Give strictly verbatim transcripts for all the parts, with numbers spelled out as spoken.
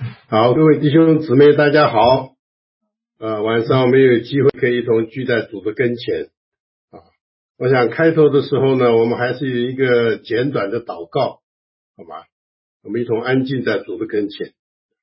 好，各位弟兄姊妹大家好。呃，晚上我们有机会可以一同聚在主的跟前啊。我想开头的时候呢，我们还是有一个简短的祷告，好吗？我们一同安静在主的跟前。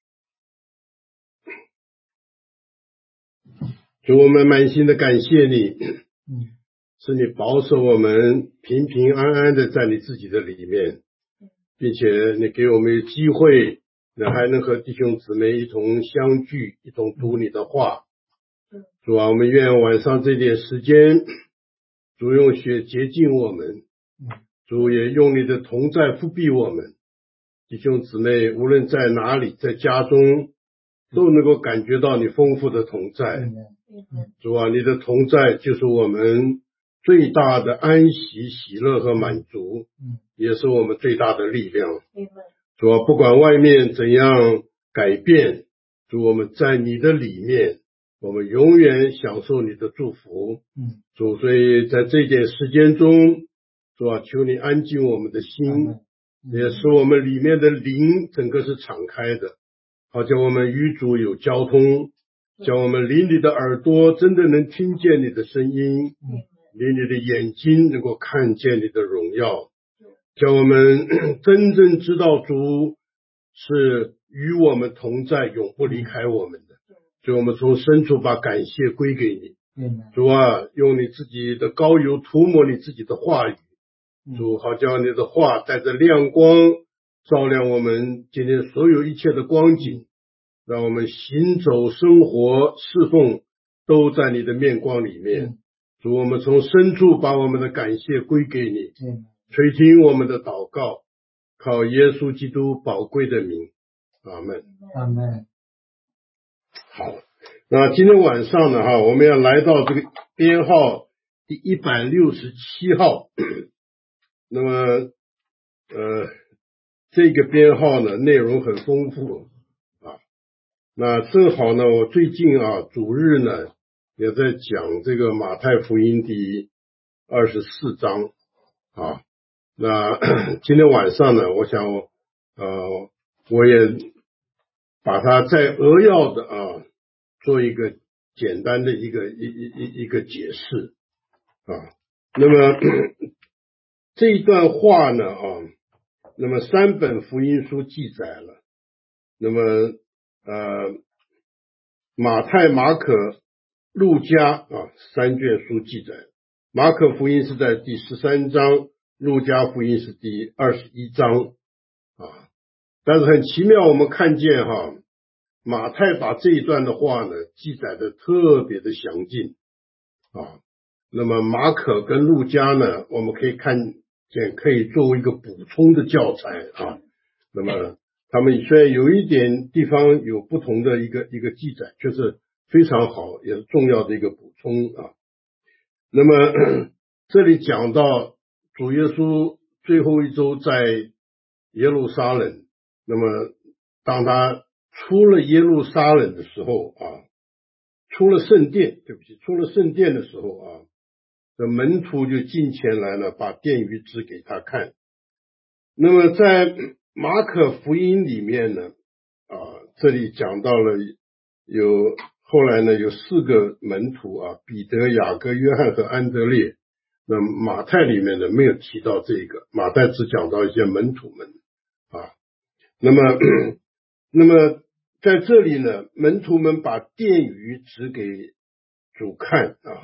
主，我们满心的感谢你，是你保守我们平平安安的在你自己的里面，并且你给我们有机会，那还能和弟兄姊妹一同相聚，一同读你的话。主啊，我们愿晚上这点时间，主用血洁净我们，主也用你的同在复庇我们。弟兄姊妹无论在哪里，在家中都能够感觉到你丰富的同在。主啊，你的同在就是我们最大的安息、喜乐和满足，也是我们最大的力量。主啊，不管外面怎样改变，主，我们在你的里面，我们永远享受你的祝福。主，所以在这点时间中，主啊，求你安静我们的心，也使我们里面的灵整个是敞开的，好叫我们与主有交通，叫我们灵里的耳朵真的能听见你的声音，灵里的眼睛能够看见你的荣耀，叫我们真正知道主是与我们同在，永不离开我们的。所以我们从深处把感谢归给你。主啊，用你自己的膏油涂抹你自己的话语，主，好叫你的话带着亮光照亮我们今天所有一切的光景，让我们行走生活侍奉都在你的面光里面。主，我们从深处把我们的感谢归给你，垂听我们的祷告，靠耶稣基督宝贵的名，阿们。 阿们。 好，那今天晚上呢，哈，我们要来到这个编号第一百六十七号。那么，呃，这个编号呢，内容很丰富啊。那正好呢，我最近啊，主日呢也在讲这个马太福音第二十四章啊。那今天晚上呢，我想呃，我也把它再扼要的啊，做一个简单的一个一一一一个解释啊。那么这一段话呢啊，那么三本福音书记载了，那么呃，马太、马可、路加啊三卷书记载，马可福音是在第十三章，路加福音是第二十一章啊。但是很奇妙，我们看见哈，马太把这一段的话呢记载的特别的详尽啊。那么马可跟路加呢，我们可以看见可以作为一个补充的教材啊。那么他们虽然有一点地方有不同的一个一个记载，却是非常好，也是重要的一个补充啊。那么这里讲到主耶稣最后一周在耶路撒冷，那么当他出了耶路撒冷的时候啊，出了圣殿，对不起，出了圣殿的时候啊，这门徒就进前来了，把殿宇指给他看。那么在马可福音里面呢，啊，这里讲到了有后来呢有四个门徒啊，彼得、雅各、约翰和安德烈。那马太里面呢没有提到这个，马太只讲到一些门徒们啊。那么那么在这里呢，门徒们把殿宇指给主看啊。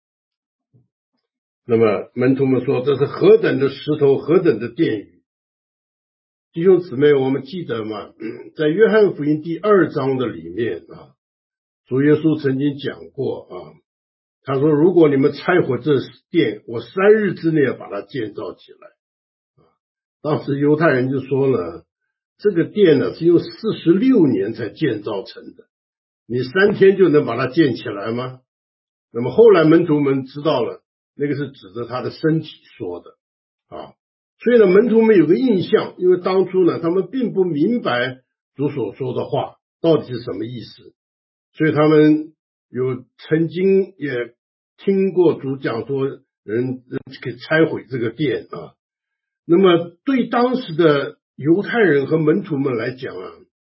那么门徒们说，这是何等的石头，何等的殿宇。弟兄姊妹，我们记得吗？在约翰福音第二章的里面啊，主耶稣曾经讲过啊，他说如果你们拆毁这殿，我三日之内把它建造起来啊。当时犹太人就说了，这个殿呢是用四十六年才建造成的，你三天就能把它建起来吗？那么后来门徒们知道了，那个是指着他的身体说的啊。所以呢，门徒们有个印象，因为当初呢，他们并不明白主所说的话到底是什么意思，所以他们有曾经也听过主讲说，人可以拆毁这个殿啊。那么对当时的犹太人和门徒们来讲啊，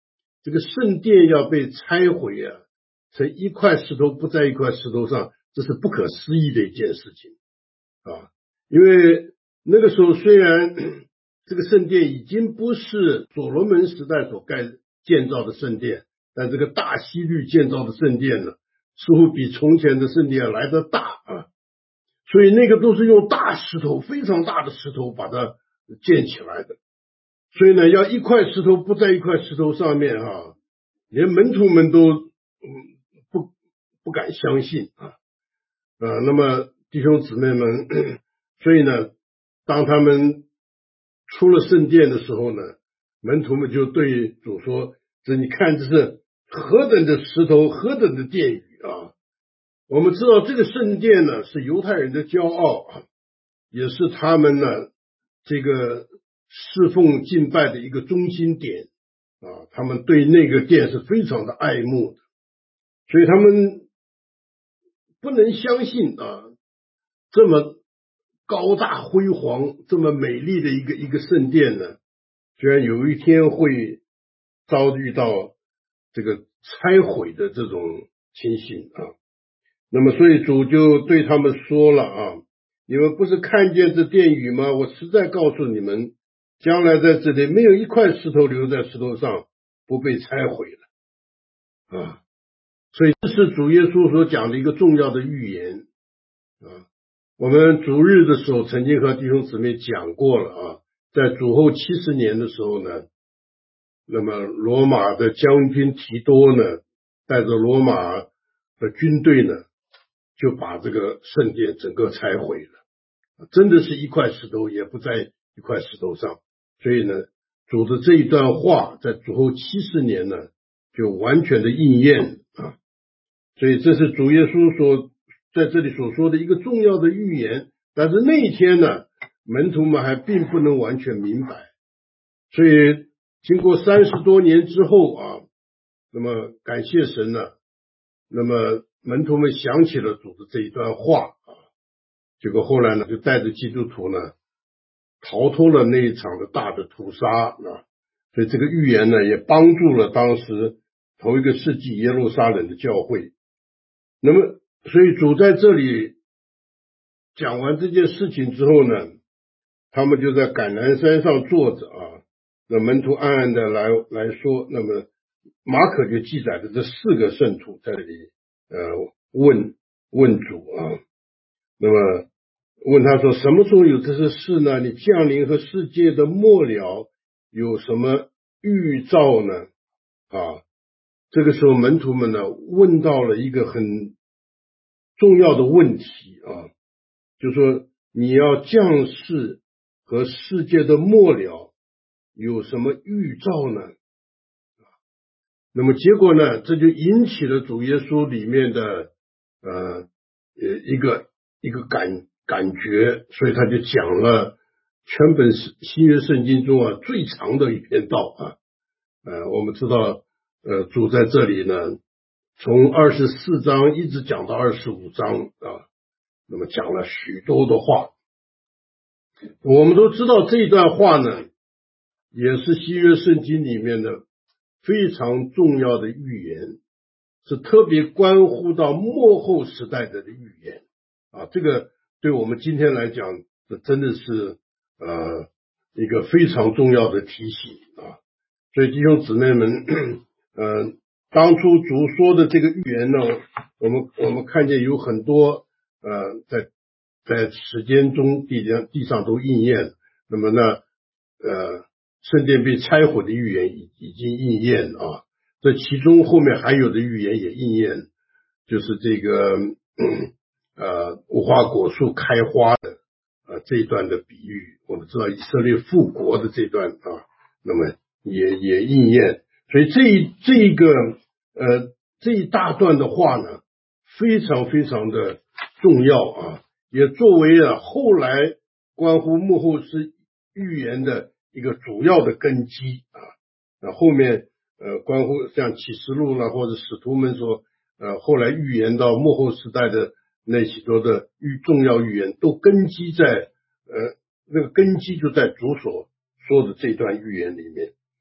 这个圣殿要被拆毁啊，成一块石头不在一块石头上，这是不可思议的一件事情啊！因为那个时候虽然这个圣殿已经不是所罗门时代所盖建造的圣殿，但这个大希律建造的圣殿呢，似乎比从前的圣殿来得大啊，所以那个都是用大石头，非常大的石头把它建起来的。所以呢，要一块石头不在一块石头上面啊，连门徒们都、嗯、不不敢相信啊。呃，那么弟兄姊妹们，所以呢，当他们出了圣殿的时候呢，门徒们就对主说：“这你看，这是何等的石头，何等的殿宇啊！”我们知道这个圣殿呢，是犹太人的骄傲啊，也是他们呢这个侍奉敬拜的一个中心点啊，他们对那个殿是非常的爱慕的，所以他们不能相信啊，这么高大辉煌、这么美丽的一个一个圣殿呢，居然有一天会遭遇到这个拆毁的这种情形啊。那么所以主就对他们说了啊，你们不是看见这殿宇吗？我实在告诉你们，将来在这里没有一块石头留在石头上不被拆毁了啊。所以这是主耶稣所讲的一个重要的预言啊。我们主日的时候曾经和弟兄姊妹讲过了啊，在主后七十年的时候呢，那么罗马的将军提多呢，带着罗马的军队呢，就把这个圣殿整个拆毁了，真的是一块石头也不在一块石头上。所以呢，主的这一段话在主后七十年呢，就完全的应验啊。所以这是主耶稣所在这里所说的一个重要的预言。但是那一天呢，门徒们还并不能完全明白，所以经过三十多年之后啊，那么感谢神呢，那么门徒们想起了主的这一段话啊，结果后来呢，就带着基督徒呢，逃脱了那一场的大的屠杀啊，所以这个预言呢，也帮助了当时头一个世纪耶路撒冷的教会。那么，所以主在这里讲完这件事情之后呢，他们就在橄榄山上坐着啊，那门徒暗暗的来来说，那么马可就记载的这四个圣徒在这里呃问问主啊，那么问他说什么时候有这些事呢？你降临和世界的末了有什么预兆呢？啊，这个时候门徒们呢问到了一个很重要的问题啊，就是说你要降世和世界的末了有什么预兆呢？那么结果呢，这就引起了主耶稣里面的呃一个一个感感觉，所以他就讲了全本新约圣经中啊最长的一篇道啊。呃，我们知道呃主在这里呢，从二十四章一直讲到二十五章啊，那么讲了许多的话。我们都知道这一段话呢，也是新约圣经里面的非常重要的预言，是特别关乎到末后时代的预言啊。这个对我们今天来讲，这真的是呃一个非常重要的提醒啊。所以弟兄姊妹们，呃，当初主说的这个预言呢，我们我们看见有很多呃在在时间中地上地上都应验。那么呢，呃，圣殿被拆毁的预言已已经应验啊。这其中后面还有的预言也应验，就是这个呃无花果树开花的呃这一段的比喻，我们知道以色列复国的这段啊，那么也也应验。所以这这一个呃这一大段的话呢，非常非常的重要啊，也作为啊后来关乎幕后是预言的一个主要的根基啊。那后面呃关乎像启示录啦，或者使徒们说呃后来预言到末后时代的那许多的预重要预言，都根基在呃那个根基就在主所说的这段预言里面。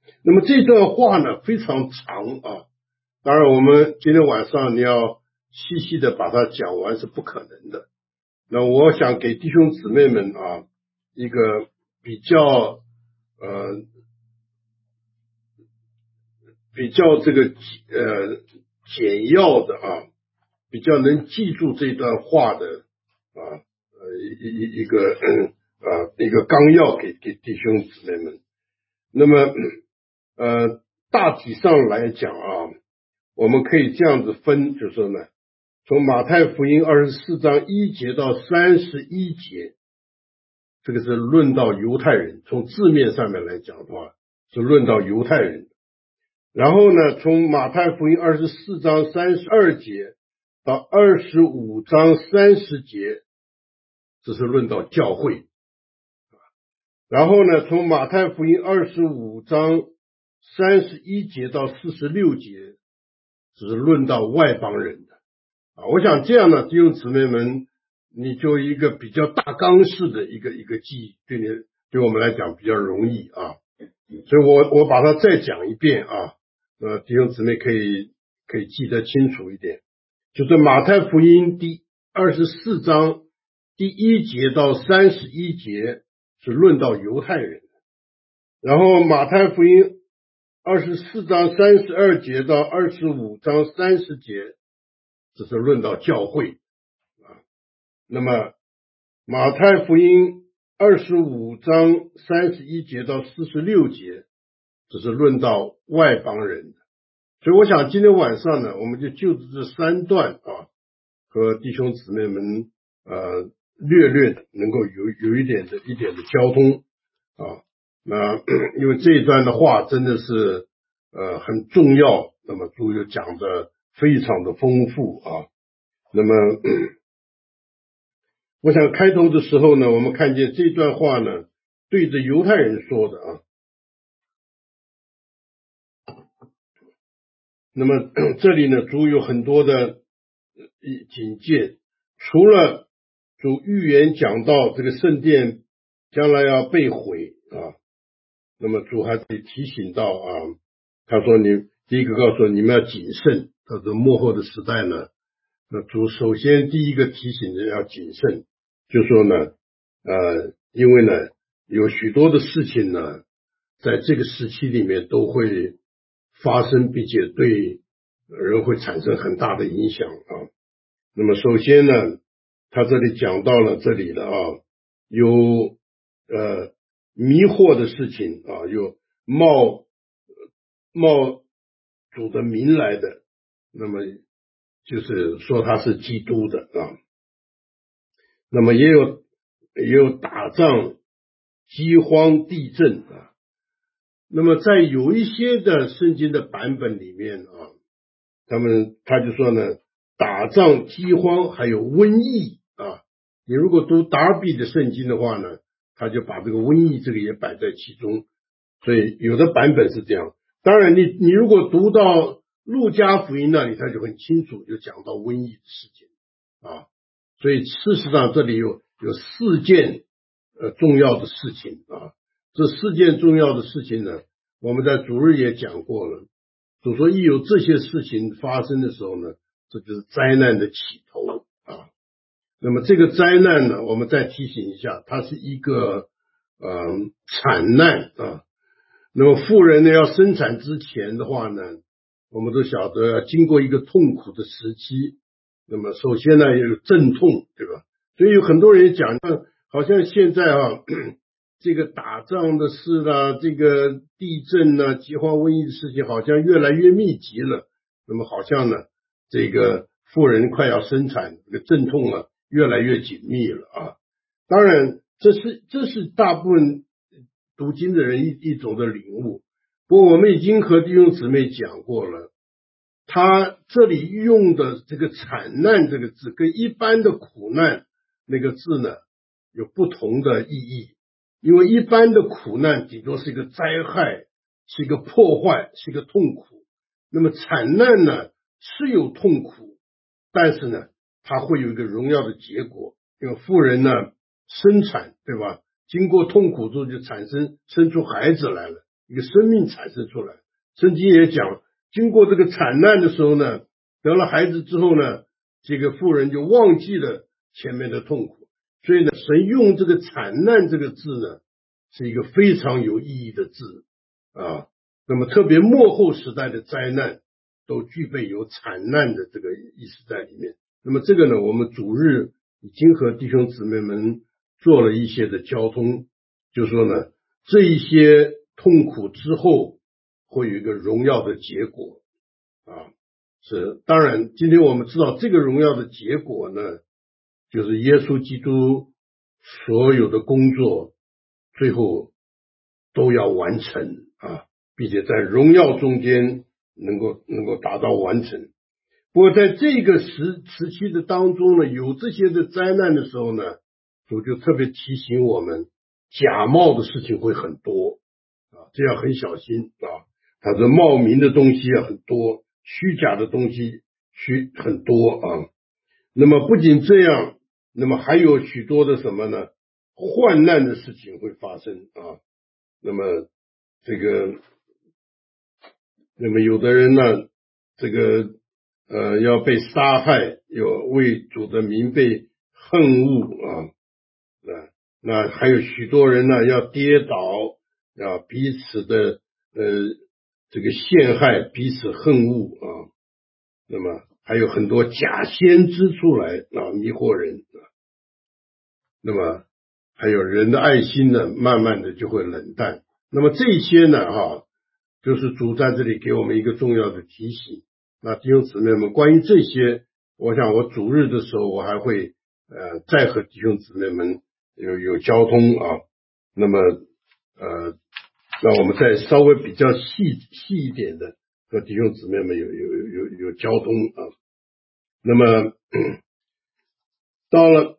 那么这段话呢非常长啊，当然我们今天晚上你要细细的把它讲完是不可能的。那我想给弟兄姊妹们啊一个比较呃比较这个呃简要的啊，比较能记住这段话的啊呃一一一个啊一个纲要给给弟兄姊妹们。那么呃大体上来讲啊，我们可以这样子分，就是说呢，从马太福音二十四章一节到三十一节，这个是论到犹太人，从字面上面来讲的话是论到犹太人。然后呢，从马太福音二十四章三十二节到二十五章三十节，这是论到教会。然后呢，从马太福音二十五章三十一节到四十六节，只是论到外邦人的啊。我想这样呢，弟兄姊妹们，你就一个比较大纲式的一个一个记忆，对你对我们来讲比较容易啊。所以我我把它再讲一遍啊，呃，弟兄姊妹可以可以记得清楚一点。就是马太福音第二十四章第一节到三十一节是论到犹太人，然后马太福音二十四章三十二节到二十五章三十节这是论到教会啊。那么马太福音二十五章三十一节到四十六节这是论到外邦人的。所以我想今天晚上呢，我们就就着这三段啊，和弟兄姊妹们呃略略能够有有一点的一点的交通啊。那因为这一段的话真的是呃很重要，那么主又讲的非常的丰富啊。那么我想开头的时候呢，我们看见这段话呢对着犹太人说的啊。那么这里呢主有很多的警戒，除了主预言讲到这个圣殿将来要被毁啊，那么主还得提醒到啊，他说你第一个告诉你们要谨慎，他说末后的时代呢，那主首先第一个提醒的要谨慎，就说呢呃因为呢有许多的事情呢在这个时期里面都会发生，并且对人会产生很大的影响啊。那么首先呢，他这里讲到了这里的啊，有呃迷惑的事情啊，有冒冒主的名来的，那么就是说他是基督的啊。那么也有也有打仗、饥荒、地震啊。那么在有一些的圣经的版本里面啊，他们他就说呢，打仗、饥荒还有瘟疫啊。你如果读达尔比的圣经的话呢，他就把这个瘟疫这个也摆在其中。所以有的版本是这样。当然你你如果读到路加福音那里，他就很清楚就讲到瘟疫的事情啊。所以事实上这里有有四件呃重要的事情啊。这四件重要的事情呢，我们在主日也讲过了。主说一有这些事情发生的时候呢，这就是灾难的起头啊。那么这个灾难呢，我们再提醒一下，它是一个呃产难啊。那么妇人呢要生产之前的话呢，我们都晓得要经过一个痛苦的时期。那么首先呢有阵痛，对吧？所以有很多人讲，好像现在啊这个打仗的事啦，这个地震啦、饥荒瘟疫的事情好像越来越密集了。那么好像呢这个妇人快要生产，这个阵痛啊越来越紧密了啊。当然这是这是大部分读经的人一一种的领悟。不过我们已经和弟兄姊妹讲过了，他这里用的这个惨难这个字跟一般的苦难那个字呢有不同的意义。因为一般的苦难顶多是一个灾害，是一个破坏，是一个痛苦。那么惨难呢是有痛苦，但是呢它会有一个荣耀的结果。因为妇人呢生产，对吧，经过痛苦之后就产生生出孩子来了， 一个生命产生出来。圣经也讲，经过这个惨难的时候呢，得了孩子之后呢，这个妇人就忘记了前面的痛苦。所以呢，神用这个惨难这个字呢，是一个非常有意义的字啊。那么特别末后时代的灾难都具备有惨难的这个意思在里面。那么这个呢，我们主日已经和弟兄姊妹们做了一些的交通，就是说呢，这一些痛苦之后会有一个荣耀的结果啊。是，当然今天我们知道这个荣耀的结果呢，就是耶稣基督所有的工作最后都要完成啊，并且在荣耀中间能够能够达到完成。不过在这个时时期的当中呢，有这些的灾难的时候呢，主就特别提醒我们，假冒的事情会很多啊，这要很小心啊。他说冒名的东西啊很多，虚假的东西虚很多啊。那么不仅这样，那么还有许多的什么呢？患难的事情会发生啊。那么这个，那么有的人呢，这个呃要被杀害，有为主的名被恨恶啊。那那还有许多人呢要跌倒，啊彼此的呃这个陷害，彼此恨恶啊。那么还有很多假先知出来啊迷惑人啊。那么还有人的爱心呢，慢慢的就会冷淡。那么这些呢哈，就是主在这里给我们一个重要的提醒。那弟兄姊妹们，关于这些，我想我主日的时候，我还会呃再和弟兄姊妹们有有交通啊。那么呃，那我们再稍微比较细细一点的和弟兄姊妹们有有有有交通啊。那么到了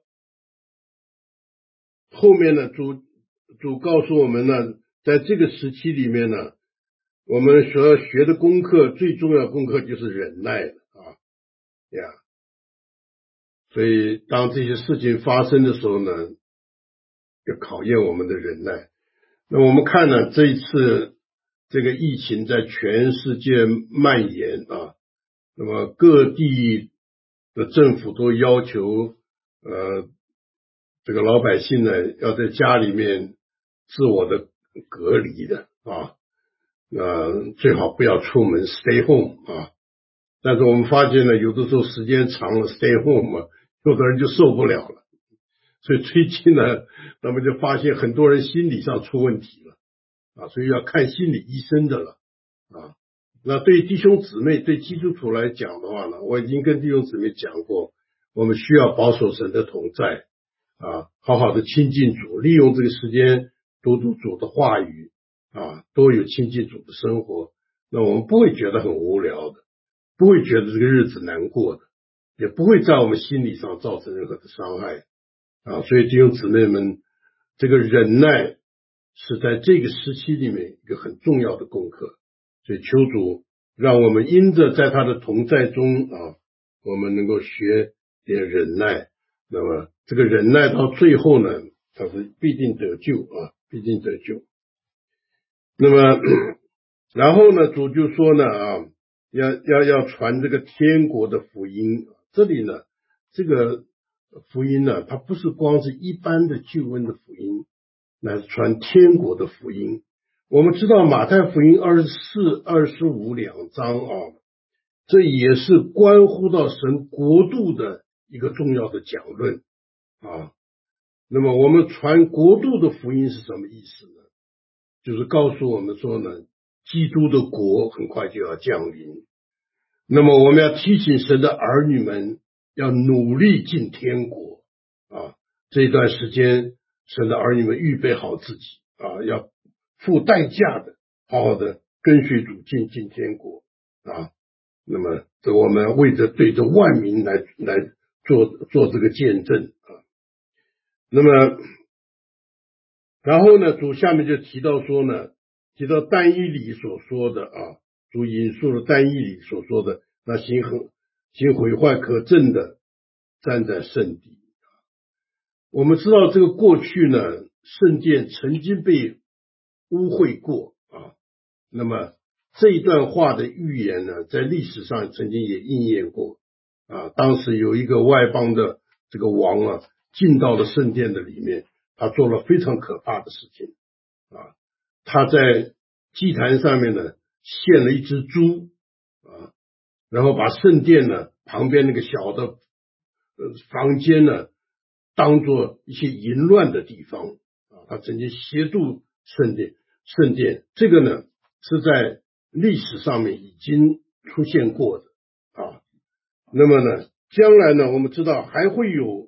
后面呢，主主告诉我们呢，在这个时期里面呢，我们所要学的功课，最重要的功课就是忍耐了啊呀。所以当这些事情发生的时候呢，要考验我们的忍耐。那我们看呢，这一次这个疫情在全世界蔓延啊，那么各地的政府都要求呃这个老百姓呢要在家里面自我的隔离的啊，呃最好不要出门 stay home 啊。但是我们发现呢，有的时候时间长了 stay home 嘛，有的人就受不了了。所以最近呢，那么就发现很多人心理上出问题了啊，所以要看心理医生的了啊。那对弟兄姊妹，对基督徒来讲的话呢，我已经跟弟兄姊妹讲过，我们需要保守神的同在啊，好好的亲近主，利用这个时间读读主的话语啊，都有亲近主的生活，那我们不会觉得很无聊的，不会觉得这个日子难过的，也不会在我们心理上造成任何的伤害啊。所以弟兄姊妹们，这个忍耐是在这个时期里面一个很重要的功课。所以求主让我们因着在他的同在中啊，我们能够学点忍耐。那么这个忍耐到最后呢，他是必定得救啊，必定得救。那么然后呢，主就说呢啊，要要要传这个天国的福音。这里呢，这个福音呢，它不是光是一般的救恩的福音，乃是传天国的福音。我们知道马太福音二十四、二十五两章啊，这也是关乎到神国度的一个重要的讲论啊。那么我们传国度的福音是什么意思呢？就是告诉我们说呢，基督的国很快就要降临。那么我们要提醒神的儿女们要努力进天国啊。这一段时间，神的儿女们预备好自己啊，要付代价的，好好的跟随主进进天国啊。那么这我们为着对着万民来来做做这个见证啊。那么然后呢，主下面就提到说呢，提到但以理所说的啊，主引述了但以理所说的，那行行毁坏可憎的站在圣地。我们知道这个过去呢，圣殿曾经被污秽过啊， 那么这一段话的预言呢，在历史上曾经也应验过啊。当时有一个外邦的这个王啊，进到了圣殿的里面，他做了非常可怕的事情啊。他在祭坛上面呢献了一只猪啊，然后把圣殿呢旁边那个小的呃房间呢当做一些淫乱的地方啊。他曾经亵渎圣殿，圣殿这个呢是在历史上面已经出现过的啊。那么呢，将来呢，我们知道还会有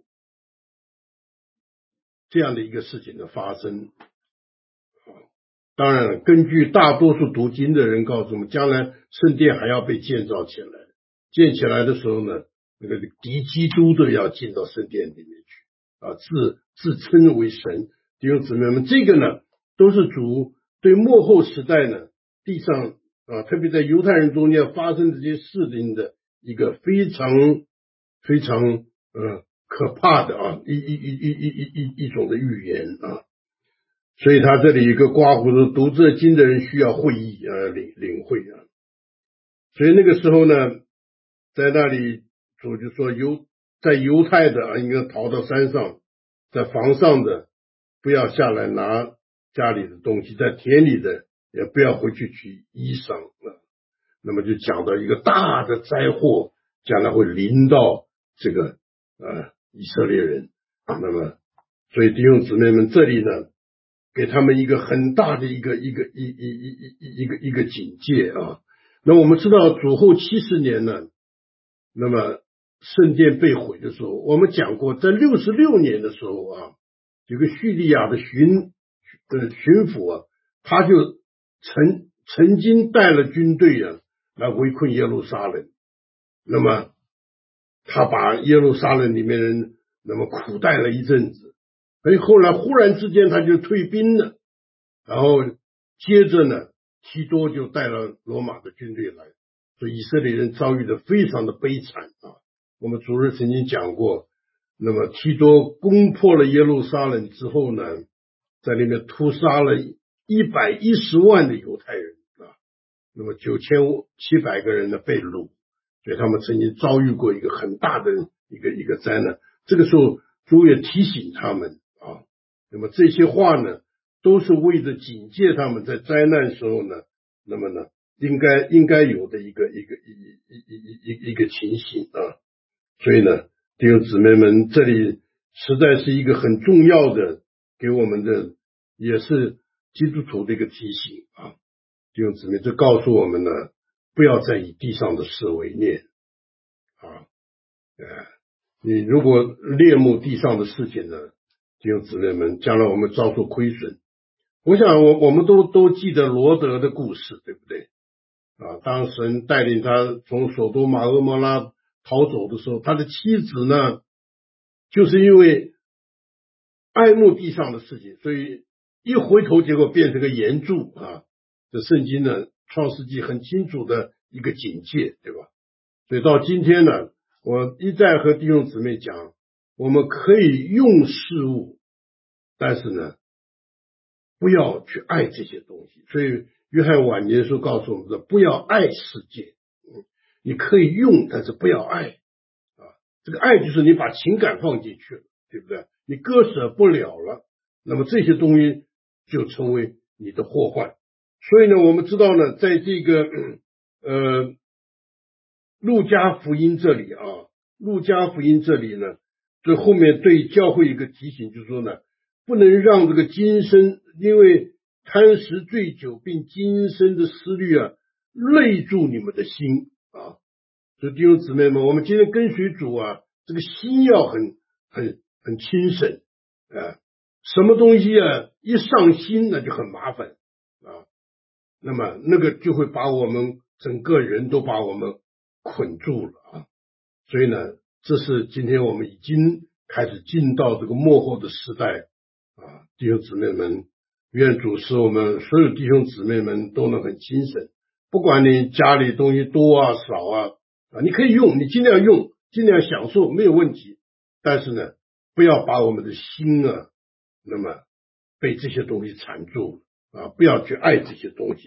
这样的一个事情的发生。当然了，根据大多数读经的人告诉我们，将来圣殿还要被建造起来，建起来的时候呢，那个敌基督的要进到圣殿里面去啊，自自称为神。弟兄姊妹们，这个呢，都是主对末后时代呢，地上啊，特别在犹太人中间发生这些事情的一个非常非常呃可怕的啊一一一一一一一一种的预言啊。所以他这里一个括弧说，读这经的人需要会意啊，领领会啊。所以那个时候呢，在那里主就说犹在犹太的啊，应该逃到山上，在房上的不要下来拿家里的东西，在田里的也不要回去取衣裳啊。那么就讲到一个大的灾祸将来会临到这个呃以色列人。那么所以弟兄姊妹们，这里呢给他们一个很大的一个一个一一一一一个一个警戒啊。那我们知道主后七十年呢，那么圣殿被毁的时候，我们讲过，在六十六年的时候啊，有个叙利亚的巡呃巡抚啊，他就曾曾经带了军队啊来围困耶路撒冷，那么他把耶路撒冷里面人那么苦待了一阵子。所以后来忽然之间他就退兵了，然后接着呢，提多就带了罗马的军队来，所以以色列人遭遇的非常的悲惨啊。我们主日曾经讲过，那么提多攻破了耶路撒冷之后呢，在里面屠杀了一百一十万的犹太人啊，那么九千七百个人呢被掳，所以他们曾经遭遇过一个很大的一个一个灾难。这个时候主也提醒他们啊，那么这些话呢，都是为了警戒他们在灾难时候呢，那么呢，应该应该有的一个一个一一一一一个情形啊。所以呢，弟兄姊妹们，这里实在是一个很重要的给我们的，也是基督徒的一个提醒啊。弟兄姊妹，这告诉我们呢，不要再以地上的事为念啊。呃你如果恋慕地上的事情呢，弟兄姊妹们，将来我们遭受亏损。我想我我们都都记得罗德的故事，对不对啊？当神带领他从索多玛俄摩拉逃走的时候，他的妻子呢，就是因为爱慕地上的事情，所以一回头结果变成个岩柱啊。这圣经呢，创世纪很清楚的一个警戒，对吧？所以到今天呢，我一再和弟兄姊妹讲，我们可以用事物，但是呢，不要去爱这些东西。所以约翰晚年书告诉我们说，不要爱世界。嗯，你可以用，但是不要爱啊。这个爱就是你把情感放进去了，对不对？你割舍不了了，那么这些东西就成为你的祸患。所以呢，我们知道呢，在这个呃路加福音这里啊，路加福音这里呢，这后面对教会一个提醒，就是说呢，不能让这个今生因为贪食醉酒并今生的思虑啊，累住你们的心啊。所以弟兄姊妹们，我们今天跟随主啊，这个心要很很很轻省啊，什么东西啊一上心那就很麻烦啊，那么那个就会把我们整个人都把我们捆住了啊。所以呢，这是今天我们已经开始进到这个末后的时代啊，弟兄姊妹们，愿主使我们所有弟兄姊妹们都能很精神，不管你家里东西多啊少啊啊，你可以用，你尽量用，尽量享受，没有问题。但是呢，不要把我们的心啊，那么被这些东西缠住啊，不要去爱这些东西。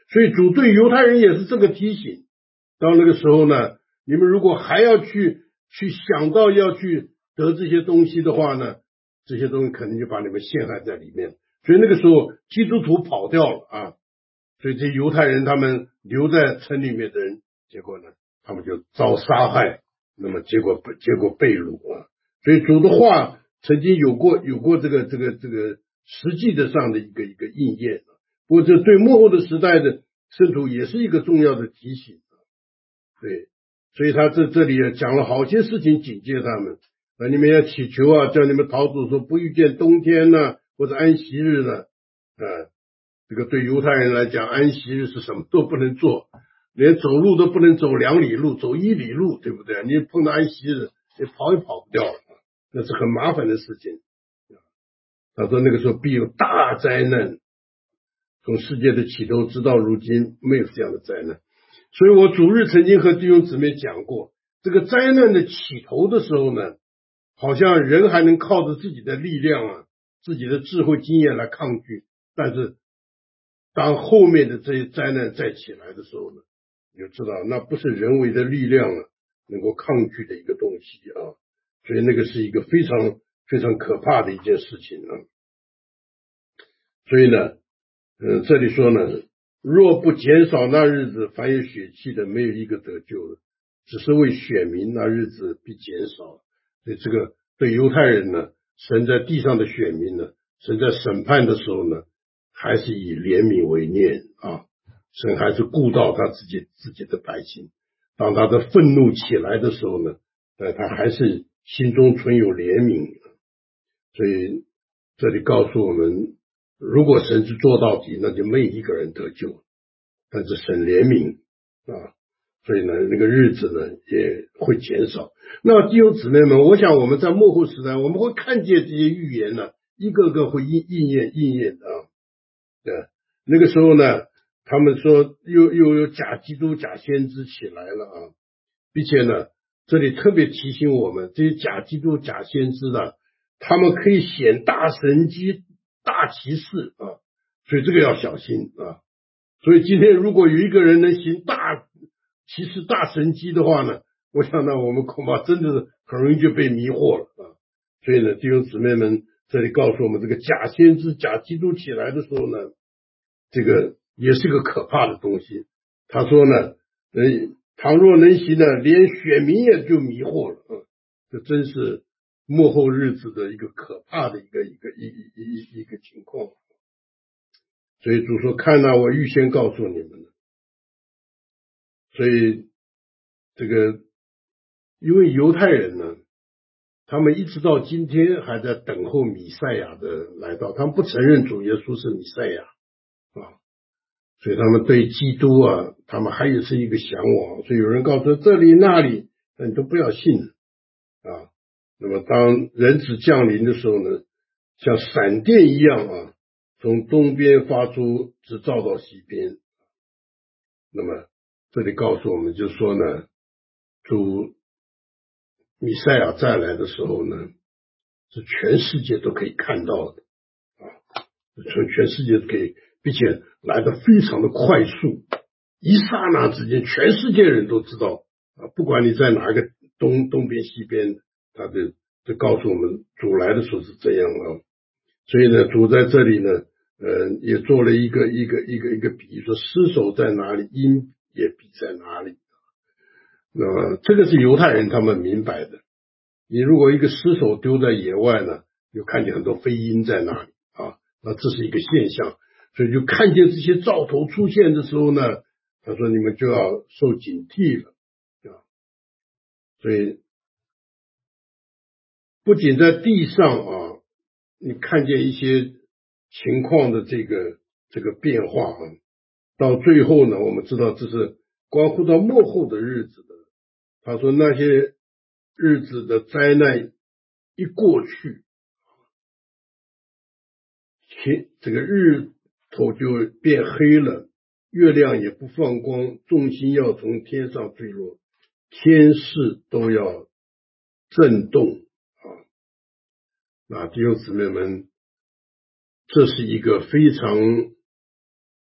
所以主对犹太人也是这个提醒。到那个时候呢，你们如果还要去去想到要去得这些东西的话呢，这些东西可能就把你们陷害在里面。所以那个时候基督徒跑掉了啊，所以这犹太人他们留在城里面的人，结果呢，他们就遭杀害，那么结果结果被掳啊。所以主的话曾经有过有过这个这个这个实际的上的一个一个应验，不过这对末后的时代的圣徒也是一个重要的提醒。对，所以他这这里也讲了好些事情警戒他们啊，你们要祈求啊，叫你们逃走说不遇见冬天呢、啊，或者安息日呢啊。这个对犹太人来讲，安息日是什么都不能做，连走路都不能走两里路，走一里路，对不对？你碰到安息日，你跑也跑不掉，那是很麻烦的事情。他说那个时候必有大灾难，从世界的起头直到如今没有这样的灾难。所以我主日曾经和弟兄姊妹讲过，这个灾难的起头的时候呢，好像人还能靠着自己的力量啊，自己的智慧经验来抗拒，但是当后面的这些灾难再起来的时候呢，你就知道那不是人为的力量啊能够抗拒的一个东西啊，所以那个是一个非常非常可怕的一件事情啊。所以呢，嗯，这里说呢，若不减少那日子，凡有血气的没有一个得救的，只是为选民，那日子必减少。所以这个对犹太人呢，神在地上的选民呢，神在审判的时候呢，还是以怜悯为念啊，神还是顾到他自己自己的百姓。当他的愤怒起来的时候呢，呃，他还是心中存有怜悯。所以这里告诉我们，如果神是做到底，那就没有一个人得救。但是神怜悯啊，所以呢，那个日子呢也会减少。那弟兄姊妹们，我想我们在末后时代，我们会看见这些预言呢，一个个会应应验应验的啊。对，那个时候呢，他们说又又有假基督、假先知起来了啊，并且呢，这里特别提醒我们，这些假基督、假先知呢，他们可以显大神迹、大奇事啊，所以这个要小心啊。所以今天如果有一个人能行大奇事、大神迹的话呢，我想呢，我们恐怕真的是很容易就被迷惑了啊。所以呢，弟兄姊妹们，这里告诉我们，这个假先知、假基督起来的时候呢，这个也是个可怕的东西。他说呢，呃，倘若能行呢，连选民也就迷惑了啊。这真是末后日子的一个可怕的一个一个一一一一个情况。所以主说，看哪，我预先告诉你们了。所以这个因为犹太人呢，他们一直到今天还在等候弥赛亚的来到，他们不承认主耶稣是弥赛亚啊，所以他们对基督啊，他们还有是一个向往。所以有人告诉这里那里，那你都不要信啊。那么当人子降临的时候呢，像闪电一样啊，从东边发出，直照到西边。那么这里告诉我们，就是说呢，主弥赛亚再来的时候呢，是全世界都可以看到的啊，从全世界都可以，并且来得非常的快速，一刹那之间，全世界人都知道啊，不管你在哪个东东边西边，他就就告诉我们，主来的时候是这样啊。所以呢，主在这里呢，呃，也做了一个一个一个一个比喻，说尸首在哪里，鹰也必在哪里。那么这个是犹太人他们明白的。你如果一个尸首丢在野外呢，就看见很多飞鹰在那里啊，那这是一个现象。所以就看见这些兆头出现的时候呢，他说你们就要受警惕了啊。所以不仅在地上啊，你看见一些情况的这个这个变化啊，到最后呢，我们知道这是关乎到末后的日子的。他说那些日子的灾难一过去，天这个日头就变黑了，月亮也不放光，众星要从天上坠落，天势都要震动啊！那弟兄姊妹们，这是一个非常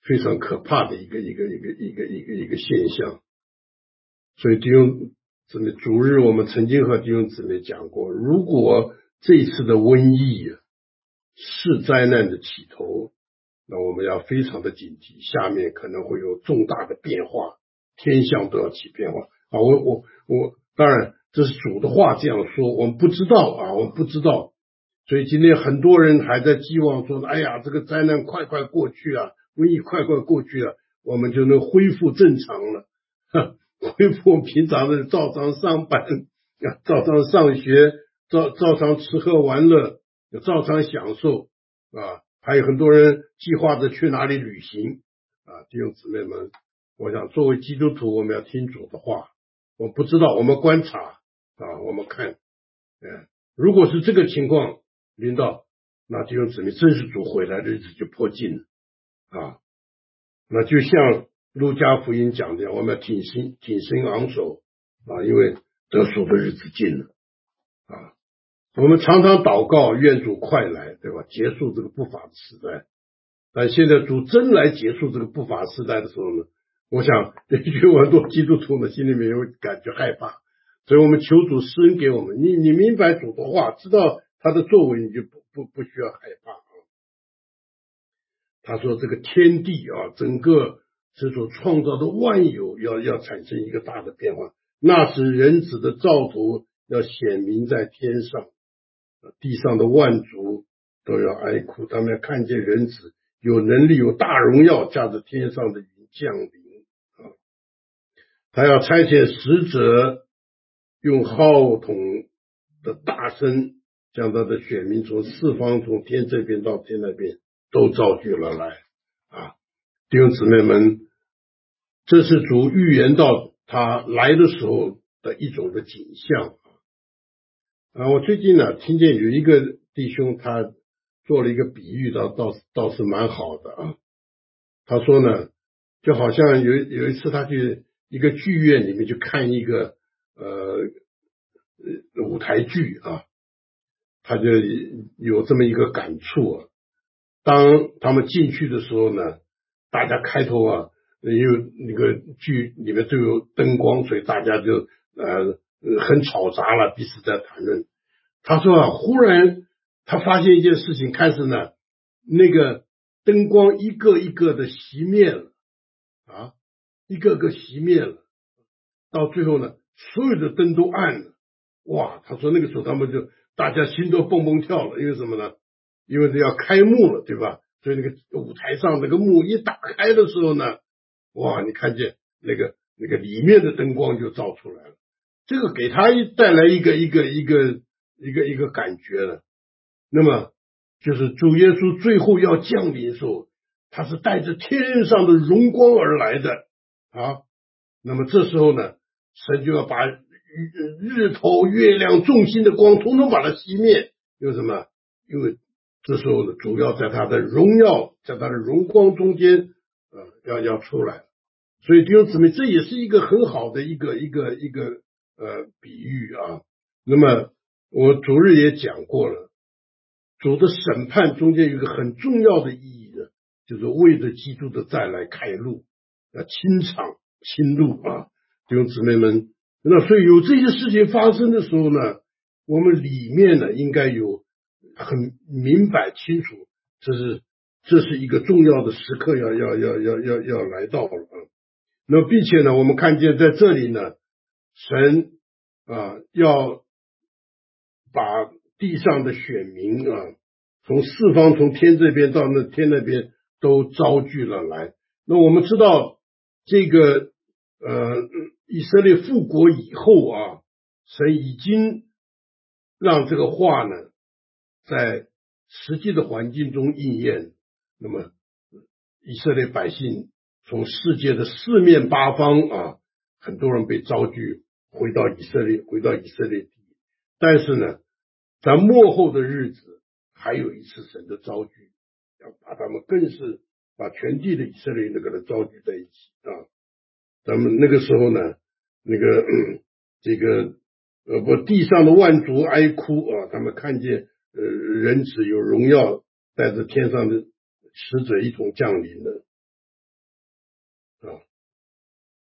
非常可怕的一个一个一个一个一个一个现象。所以弟兄姊妹，主日我们曾经和弟兄姊妹讲过，如果这一次的瘟疫是灾难的起头，那我们要非常的警惕，下面可能会有重大的变化，天象都要起变化啊！我我我，当然这是主的话这样说，我们不知道啊，我们不知道。所以今天很多人还在寄望说，哎呀，这个灾难快快过去啊，瘟疫快快过去了，我们就能恢复正常了，恢复平常的照常上班，照常上学，照照常吃喝玩乐，照常享受啊。还有很多人计划着去哪里旅行啊，弟兄姊妹们，我想作为基督徒，我们要听主的话。我不知道，我们观察啊，我们看，嗯，如果是这个情况临到，那弟兄姊妹，真是主回来的日子就迫近了啊。那就像路加福音讲的，我们要挺身挺身昂首啊，因为得赎的日子近了啊。我们常常祷告，愿主快来，对吧？结束这个不法的时代。但现在主真来结束这个不法时代的时候呢，我想也许有很多基督徒呢心里面有感觉害怕，所以我们求主施恩给我们。你你明白主的话，知道他的作为，你就不不不需要害怕啊。他说这个天地啊，整个这所创造的万有要要产生一个大的变化，那时人子的兆头要显明在天上。地上的万族都要哀哭，他们要看见人子有能力有大荣耀，驾着天上的云降临啊！他要差遣使者，用号筒的大声，将他的选民从四方，从天这边到天那边都召集了来啊！弟兄姊妹们，这是主预言到他来的时候的一种的景象。啊，我最近呢听见有一个弟兄他做了一个比喻，倒倒倒是蛮好的啊。他说呢，就好像有有一次他去一个剧院里面去看一个呃舞台剧啊，他就有这么一个感触啊。当他们进去的时候呢，大家开头啊，因为那个剧里面都有灯光，所以大家就呃很吵杂了，彼此在谈论。他说啊，忽然他发现一件事情，开始呢，那个灯光一个一个的熄灭了啊，一个个熄灭了，到最后呢，所有的灯都暗了。哇，他说那个时候他们就大家心都蹦蹦跳了，因为什么呢？因为这要开幕了，对吧？所以那个舞台上那个幕一打开的时候呢，哇，你看见那个那个里面的灯光就照出来了，这个给他一带来一个一个一个一个一个感觉了。那么就是主耶稣最后要降临的时候，他是带着天上的荣光而来的啊。那么这时候呢，神就要把日头、月亮、众星的光统统把它熄灭。因为什么？因为这时候呢，主要在他的荣耀，在他的荣光中间，呃，要要出来。所以弟兄姊妹，这也是一个很好的一个一个一个呃比喻啊。那么我昨日也讲过了，主的审判中间有一个很重要的意义的，就是为着基督的再来开路，要清场清路啊，弟兄姊妹们。那所以有这些事情发生的时候呢，我们里面呢应该有很明白清楚，这是这是一个重要的时刻要要要要要要来到了啊。那并且呢，我们看见在这里呢，神啊要把地上的选民啊，从四方从天这边到那天那边都招聚了来。那我们知道这个呃以色列复国以后啊，神已经让这个话呢在实际的环境中应验。那么以色列百姓从世界的四面八方啊，很多人被招聚回到以色列，回到以色列地。但是呢，在末后的日子，还有一次神的招聚，要把他们更是把全地的以色列人都给他招聚在一起啊。咱们那个时候呢，那个这个呃不地上的万族哀哭啊，他们看见呃人子有荣耀带着天上的使者一同降临了。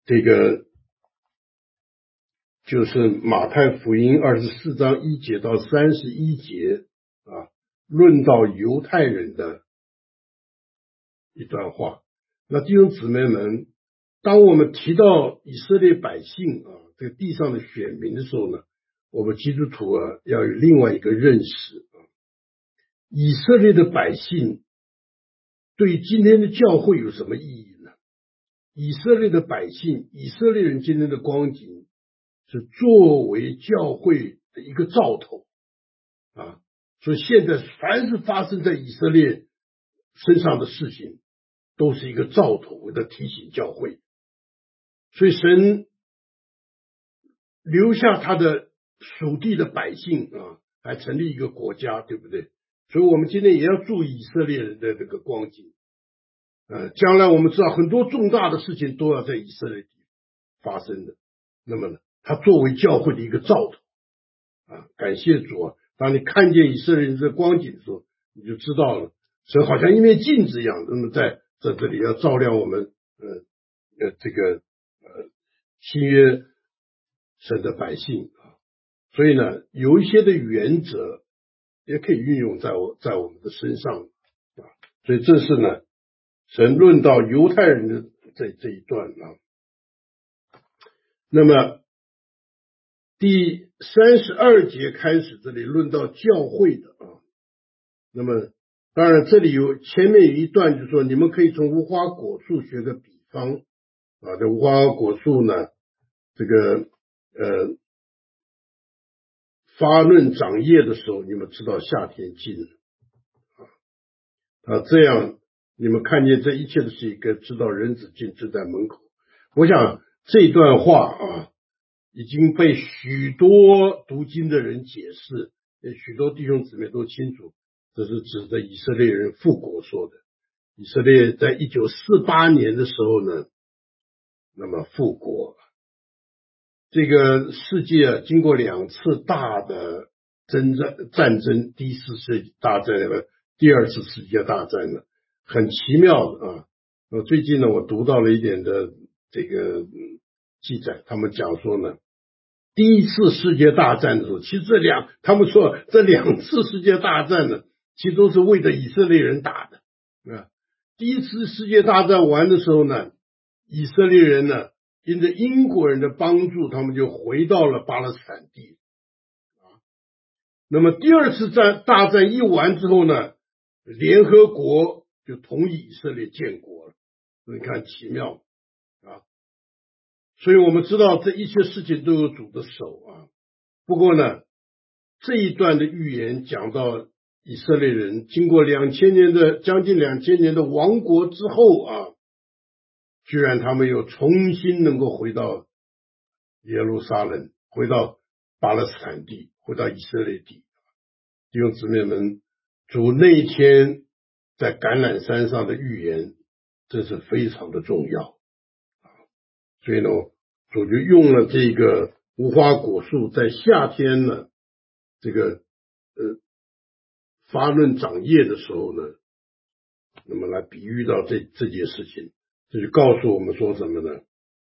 这个就是马太福音二十四章一节到三十一节啊，论到犹太人的一段话。那弟兄姊妹们，当我们提到以色列百姓啊，这个地上的选民的时候呢，我们基督徒啊要有另外一个认识啊，以色列的百姓对今天的教会有什么意义呢？以色列的百姓，以色列人今天的光景是作为教会的一个兆头啊，所以现在凡是发生在以色列身上的事情，都是一个兆头，为了提醒教会。所以神留下他的属地的百姓啊，来成立一个国家，对不对？所以我们今天也要注意以色列人的这个光景。呃，将来我们知道很多重大的事情都要在以色列发生的。那么呢，他作为教会的一个兆头啊，感谢主啊！当你看见以色列人的光景的时候，你就知道了，神好像一面镜子一样，那么在在这里要照亮我们呃呃这个呃新约神的百姓啊。所以呢，有一些的原则也可以运用在我在我们的身上啊。所以这是呢，神论到犹太人的这这一段啊。那么第三十二节开始，这里论到教会的啊。那么当然这里有前面有一段就是说，你们可以从无花果树学个比方啊。这无花果树呢，这个呃发嫩长叶的时候，你们知道夏天近了啊。这样你们看见这一切的是一个知道人子近就在门口。我想这段话啊，已经被许多读经的人解释，许多弟兄姊妹都清楚，这是指的以色列人复国说的。以色列在一九四八年的时候呢，那么复国。这个世界啊，经过两次大的征战战争，第一次世界大战和第二次世界大战呢，很奇妙的啊。我最近呢，我读到了一点的这个记载，他们讲说呢，第一次世界大战的时候，其实这两他们说这两次世界大战呢，其实都是为着以色列人打的啊。第一次世界大战完的时候呢，以色列人呢，因着英国人的帮助，他们就回到了巴勒斯坦地啊。那么第二次战大战一完之后呢，联合国就同意以色列建国了。你看奇妙啊！所以我们知道这一切事情都有主的手啊。不过呢，这一段的预言讲到以色列人经过两千年的将近两千年的亡国之后啊，居然他们又重新能够回到耶路撒冷，回到巴勒斯坦地，回到以色列地。弟兄姊妹们，主那一天在橄榄山上的预言，这是非常的重要。所以呢，主就用了这个无花果树在夏天呢，这个呃发嫩长叶的时候呢，那么来比喻到这这件事情，这就告诉我们说什么呢？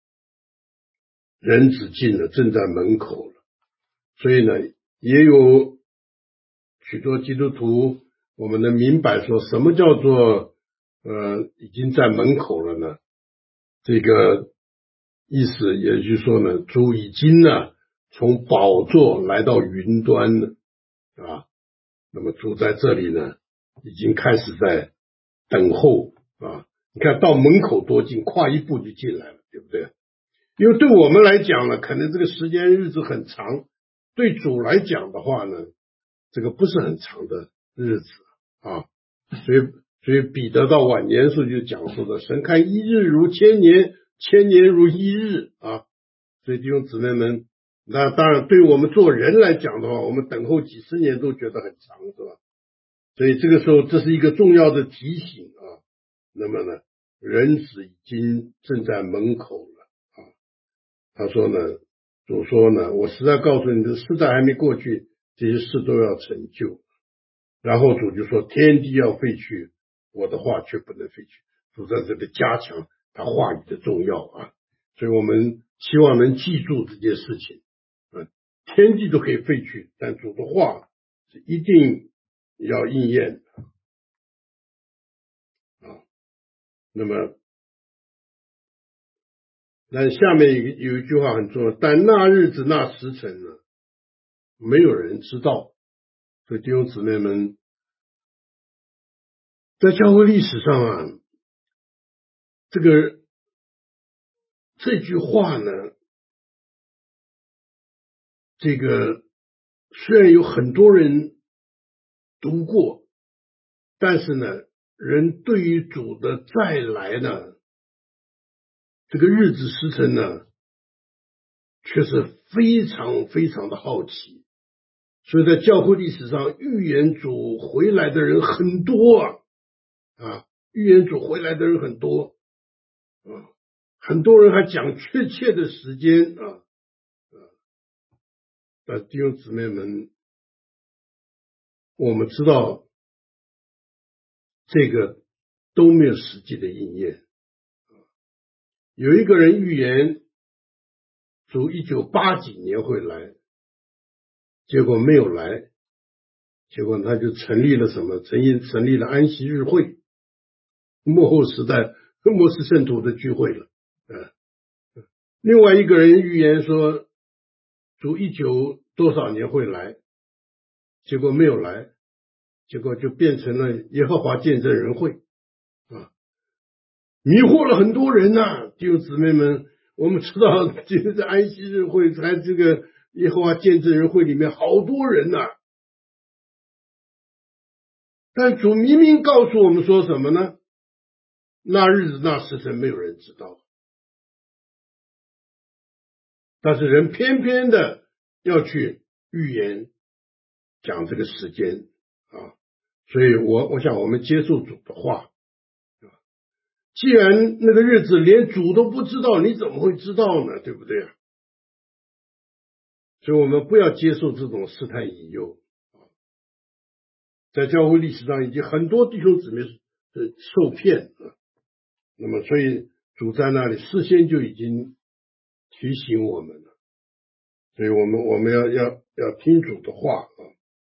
人子近了，正在门口了。所以呢，也有许多基督徒，我们能明白说什么叫做呃已经在门口了呢？这个意思也就是说呢，主已经呢从宝座来到云端了啊。那么主在这里呢，已经开始在等候啊。你看到门口多近，跨一步就进来了，对不对？因为对我们来讲呢，可能这个时间日子很长，对主来讲的话呢，这个不是很长的日子啊。所以所以彼得到晚年时候就讲述了，神看一日如千年，千年如一日啊。所以弟兄姊妹们，那当然对我们做人来讲的话，我们等候几十年都觉得很长，是吧？所以这个时候这是一个重要的提醒啊。那么呢，人子已经正在门口了啊。他说呢，主说呢，我实在告诉你，这世代还没过去，这些事都要成就。然后主就说，天地要废去，我的话却不能废去。主在这里加强他话语的重要啊。 所以我们希望能记住这件事情啊，天地都可以废去，但主的话是一定要应验的啊。那么，那下面有有一句话很重要，但那日子那时辰呢，没有人知道。所以弟兄姊妹们，在教会历史上啊，这个这句话呢，这个虽然有很多人读过，但是呢，人对于主的再来呢，这个日子时辰呢，却是非常非常的好奇。所以在教会历史上，预言主回来的人很多啊，啊，预言主回来的人很多啊，很多人还讲确切的时间啊啊。但弟兄姊妹们，我们知道这个都没有实际的应验。有一个人预言主一九八几年会来，结果没有来，结果他就成立了什么？成立成立了安息日会，末后时代末世圣徒的聚会了。啊，另外一个人预言说主一九多少年会来，结果没有来，结果就变成了耶和华见证人会啊，迷惑了很多人呐、啊。弟兄姊妹们，我们知道这个在安息日会在这个耶和华见证人会里面好多人呐、啊，但主明明告诉我们说什么呢？那日子那时辰没有人知道，但是人偏偏的要去预言讲这个时间啊，所以我我想我们接受主的话，既然那个日子连主都不知道，你怎么会知道呢？对不对啊？所以我们不要接受这种试探引诱。在教会历史上已经很多弟兄姊妹受骗啊，那么所以主在那里事先就已经提醒我们了，所以我们我们要要要听主的话啊。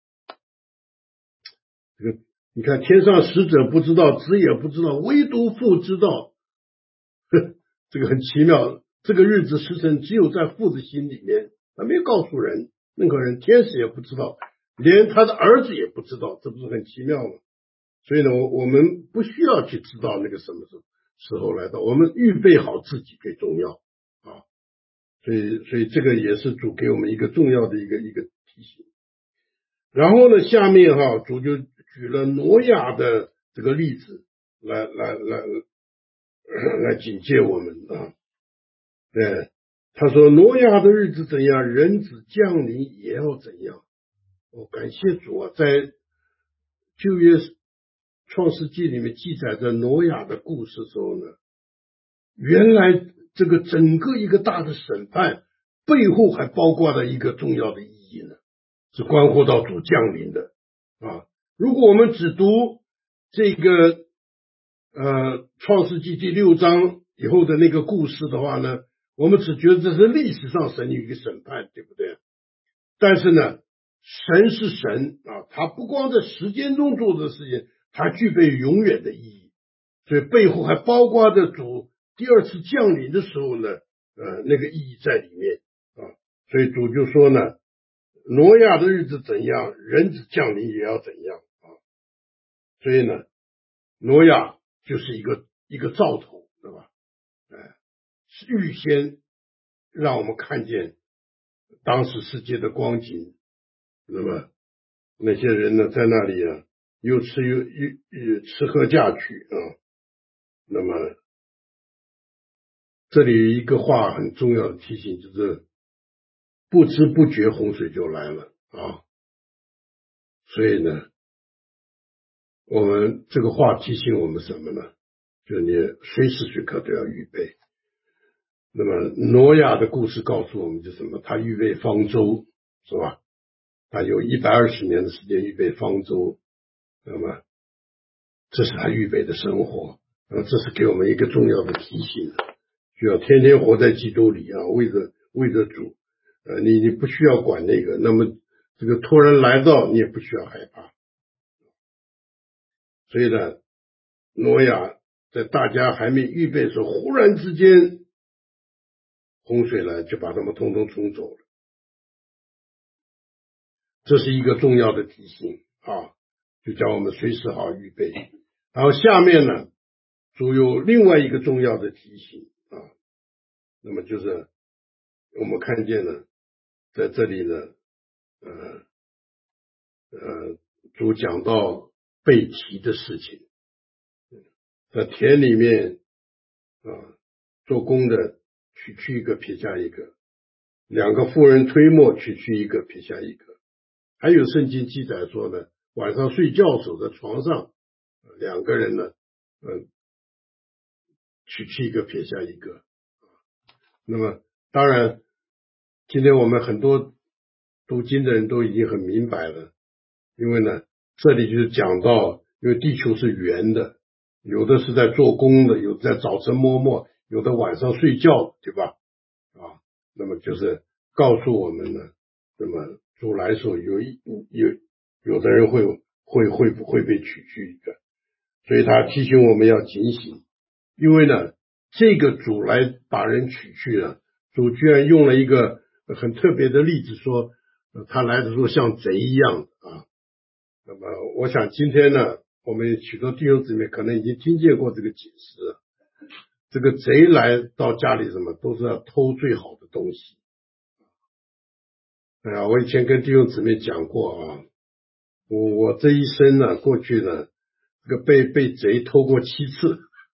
这个你看，天上使者不知道，子也不知道，唯独父知道。呵，这个很奇妙，这个日子时辰只有在父的心里面，他没有告诉人，任何人，天使也不知道，连他的儿子也不知道，这不是很奇妙吗？所以呢，我我们不需要去知道那个什么时候时候来到，我们预备好自己最重要啊。所以，所以这个也是主给我们一个重要的一个一个提醒。然后呢，下面哈，主就举了挪亚的这个例子来来来来警戒我们啊。对，他说挪亚的日子怎样，人子降临也要怎样。哦，感谢主啊，在旧约创世纪里面记载着挪亚的故事时候呢，原来这个整个一个大的审判背后还包括了一个重要的意义呢，是关乎到主降临的啊。如果我们只读这个呃创世纪第六章以后的那个故事的话呢，我们只觉得这是历史上神有一个审判，对不对？但是呢，神是神啊，他不光在时间中做的事情，他具备永远的意义，所以背后还包括着主第二次降临的时候呢，呃，那个意义在里面啊。所以主就说呢，挪亚的日子怎样，人子降临也要怎样啊。所以呢，挪亚就是一个一个兆头，对吧？哎、呃，是预先让我们看见当时世界的光景。那么那些人呢，在那里啊，又吃又又又吃喝嫁娶啊。那么这里有一个话很重要的提醒，就是不知不觉洪水就来了啊。所以呢，我们这个话提醒我们什么呢？就你随时随刻都要预备。那么挪亚的故事告诉我们，就什么？他预备方舟，是吧？他有一百二十年的时间预备方舟，那么这是他预备的生活，呃，这是给我们一个重要的提醒。 就要天天活在基督里啊，为着为着主，呃，你你不需要管那个，那么这个突然来到，你也不需要害怕。所以呢，挪亚在大家还没预备的时候，忽然之间洪水来，就把他们通通冲走了。这是一个重要的提醒啊，就叫我们随时好预备。然后下面呢，主有另外一个重要的提醒啊，那么就是我们看见了，在这里呢，呃呃，主讲到被提的事情，在田里面啊，做工的取去一个撇下一个，两个妇人推磨取去一个撇下一个，还有圣经记载说呢，晚上睡觉守在床上，两个人呢，嗯，取去一个撇下一个。那么当然，今天我们很多读经的人都已经很明白了，因为呢，这里就是讲到，因为地球是圆的，有的是在做工的，有的在早晨摸摸，有的晚上睡觉，对吧？啊，那么就是告诉我们呢，那么主来的时候有一有有的人会会会会被取去一个，所以他提醒我们要警醒，因为呢，这个主来把人取去了，主居然用了一个很特别的例子说，呃他来的时候像贼一样啊。那么我想今天呢，我们许多弟兄姊妹可能已经听见过这个解释了。这个贼来到家里什么都是要偷最好的东西。哎呀，我以前跟弟兄姊妹讲过啊，我我这一生呢，过去呢，这个被被贼偷过七次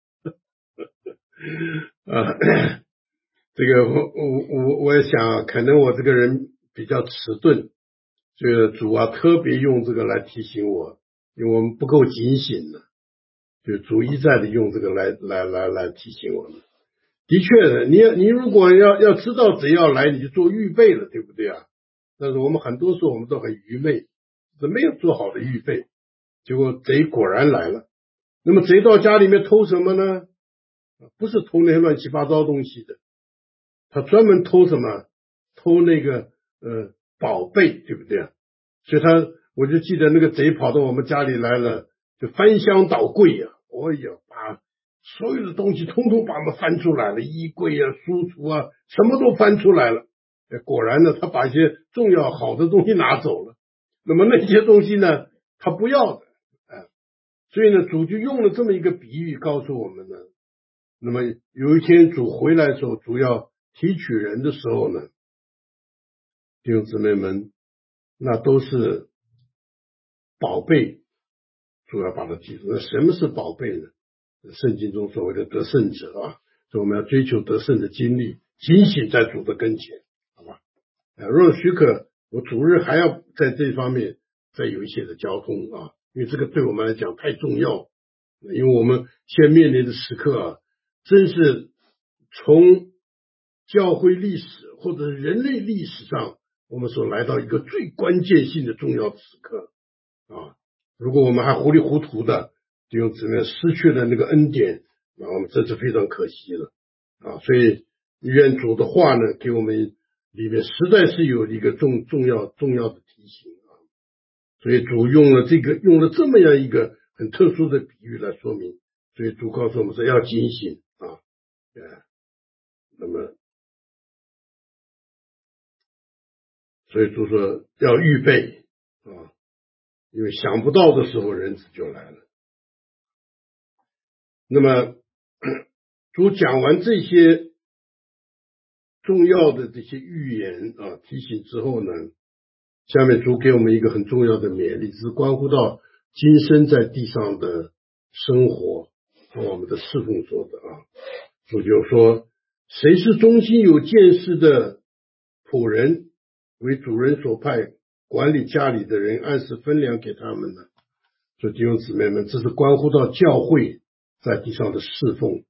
啊。这个我我我我也想，可能我这个人比较迟钝，这个主啊特别用这个来提醒我，因为我们不够警醒了，就主一再的用这个来来来来提醒我们。的确的，你你如果要要知道贼要来，你就做预备了，对不对啊？但是我们很多时候我们都很愚昧，是没有做好的预备，结果贼果然来了。那么贼到家里面偷什么呢？不是偷那些乱七八糟东西的，他专门偷什么？偷那个呃宝贝，对不对啊？所以他我就记得那个贼跑到我们家里来了，就翻箱倒柜呀、啊，哎呀，把所有的东西通通把我们翻出来了，衣柜啊、书橱啊，什么都翻出来了。果然呢，他把一些重要好的东西拿走了，那么那些东西呢，他不要的，哎，所以呢，主就用了这么一个比喻告诉我们呢。那么有一天主回来的时候，主要提取人的时候呢，弟兄姊妹们，那都是宝贝，主要把它提出。那什么是宝贝呢？圣经中所谓的得胜者啊，所以我们要追求得胜的经历，警醒在主的跟前，好吧？啊，若许可，我主日还要在这方面再有一些的交通啊，因为这个对我们来讲太重要，因为我们现在面临的时刻啊，真是从教会历史或者人类历史上，我们所来到一个最关键性的重要时刻啊。如果我们还糊里糊涂的，弟兄姊妹失去了那个恩典，那我们这是非常可惜了啊。所以愿主的话呢，给我们里面实在是有一个重重要重要的提醒啊。所以主用了这个用了这么样一个很特殊的比喻来说明，所以主告诉我们说要警醒啊。呃，那么所以主说要预备啊，因为想不到的时候人子就来了。那么主讲完这些重要的这些预言啊提醒之后呢，下面主给我们一个很重要的勉励，是关乎到今生在地上的生活和我们的侍奉说的啊。主就说，谁是忠心有见识的仆人，为主人所派管理家里的人，按时分粮给他们呢？所以弟兄姊妹们，这是关乎到教会在地上的侍奉。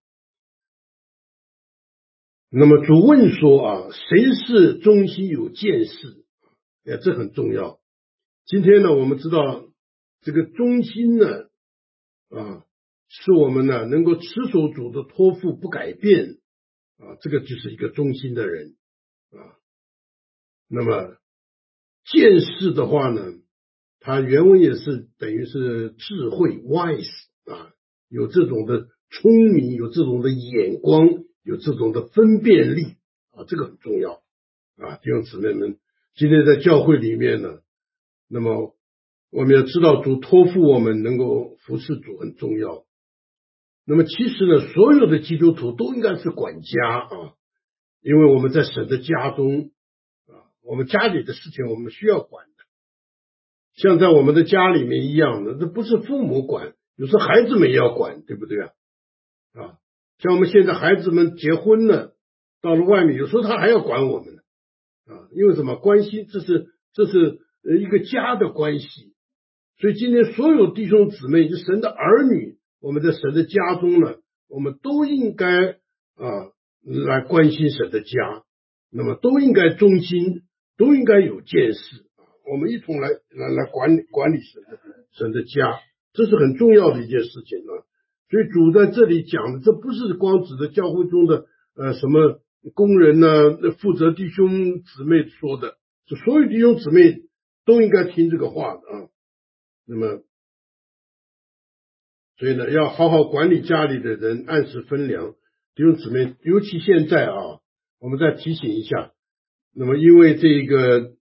那么主问说啊，谁是忠心有见识？哎，这很重要。今天呢，我们知道这个忠心呢，啊，是我们呢能够持守主的托付不改变啊，这个就是一个忠心的人啊。那么见识的话呢，它原文也是等于是智慧 wise 啊，有这种的聪明，有这种的眼光，有这种的分辨力啊，这个很重要啊。弟兄姊妹们，今天在教会里面呢，那么我们要知道主托付我们能够服侍主很重要。那么其实呢，所有的基督徒都应该是管家啊，因为我们在神的家中啊，我们家里的事情我们需要管的，像在我们的家里面一样的，这不是父母管，有时候孩子们也要管，对不对啊？啊，像我们现在孩子们结婚了，到了外面，有时候他还要管我们呢啊，因为什么关系？这是这是一个家的关系，所以今天所有弟兄姊妹，就神的儿女，我们在神的家中呢，我们都应该啊来关心神的家，那么都应该忠心，都应该有见识啊，我们一同来来来管理管理神的神的家，这是很重要的一件事情啊。所以主在这里讲的，这不是光指的教会中的呃什么工人呢、啊，负责弟兄姊妹说的，就所有弟兄姊妹都应该听这个话的啊。那么，所以呢，要好好管理家里的人，按时分粮。弟兄姊妹，尤其现在啊，我们再提醒一下。那么，因为这个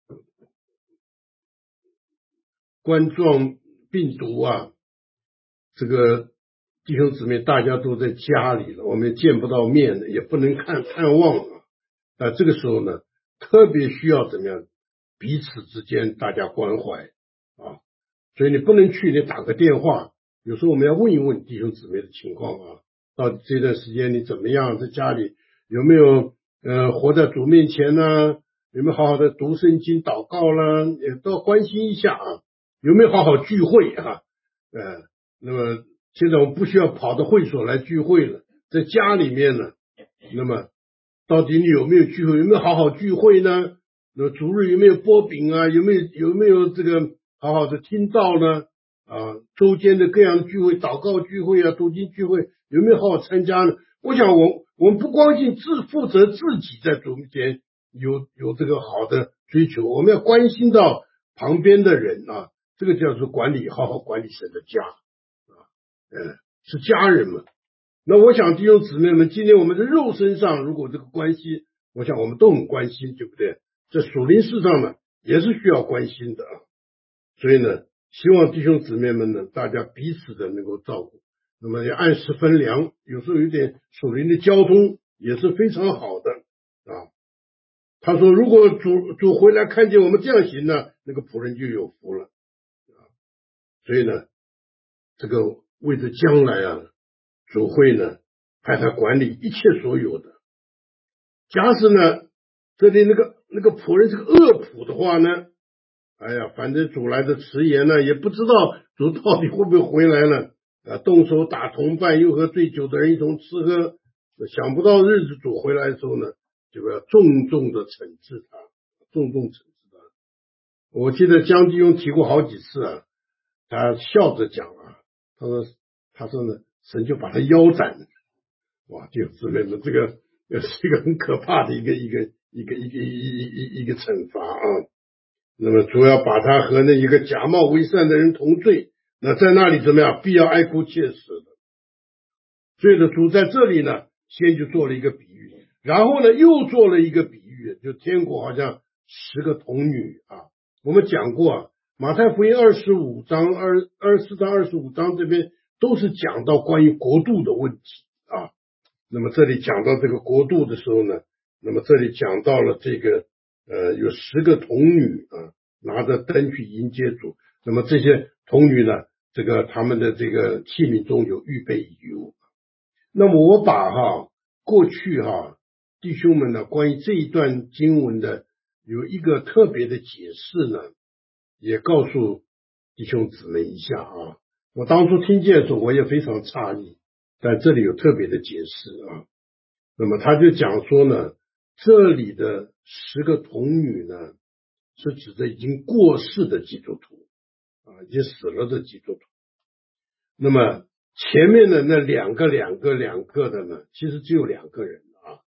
冠状病毒啊，这个弟兄姊妹大家都在家里了，我们也见不到面了，也不能看探望了。啊，这个时候呢，特别需要怎么样，彼此之间大家关怀啊。所以你不能去，你打个电话。有时候我们要问一问弟兄姊妹的情况啊，到底这段时间你怎么样，在家里有没有呃活在主面前呢？有没有好好的读圣经、祷告啦？也都要关心一下啊。有没有好好聚会啊？呃，那么现在我们不需要跑到会所来聚会了，在家里面呢，那么到底你有没有聚会？有没有好好聚会呢？那主日有没有拨饼啊？有没有有没有这个好好的听道呢？啊，周间的各样的聚会，祷告聚会啊，读经聚会，有没有好好参加呢？我想我我们不光仅自负责自己在主面前有有这个好的追求，我们要关心到旁边的人啊，这个叫做管理，好好管理神的家啊，呃，是家人嘛。那我想弟兄姊妹们，今天我们的肉身上如果这个关系，我想我们都很关心，对不对？在属灵事上呢，也是需要关心的啊。所以呢，希望弟兄姊妹们呢，大家彼此的能够照顾，那么要按时分粮，有时候有点属灵的交通也是非常好的啊。他说，如果主主回来看见我们这样行呢，那个仆人就有福了啊。所以呢，这个为着将来啊，主会呢派他管理一切所有的。假使呢，这里那个那个仆人是个恶仆的话呢，哎呀，反正主来的迟延呢，也不知道主到底会不会回来呢？啊，动手打同伴，又和醉酒的人一同吃喝，想不到日子主回来的时候呢，就要重重的惩治他，重重惩治他。我记得江基庸提过好几次啊，他笑着讲啊，他说他说呢，神就把他腰斩。哇，弟兄姊妹们，这个是一个很可怕的一个一个一个一个一一一一个惩罚啊。那么主要把他和那一个假冒为善的人同罪，那在那里怎么样？必要哀哭切齿的。所以呢，主在这里呢，先就做了一个比喻，然后呢，又做了一个比喻，就天国好像十个童女啊。我们讲过啊，马太福音二十五章、二二十四章、二十五章这边都是讲到关于国度的问题啊。那么这里讲到这个国度的时候呢，那么这里讲到了这个呃有十个童女啊，拿着灯去迎接主。那么这些童女呢，这个他们的这个器皿中有预备油。那么我把哈过去哈弟兄们呢关于这一段经文的有一个特别的解释呢，也告诉弟兄姊妹一下啊。我当初听见的时候我也非常诧异，但这里有特别的解释啊。那么他就讲说呢，这里的十个童女呢，是指的已经过世的基督徒啊，已经死了的基督徒。那么前面的那两个两个两个的呢，其实只有两个人啊，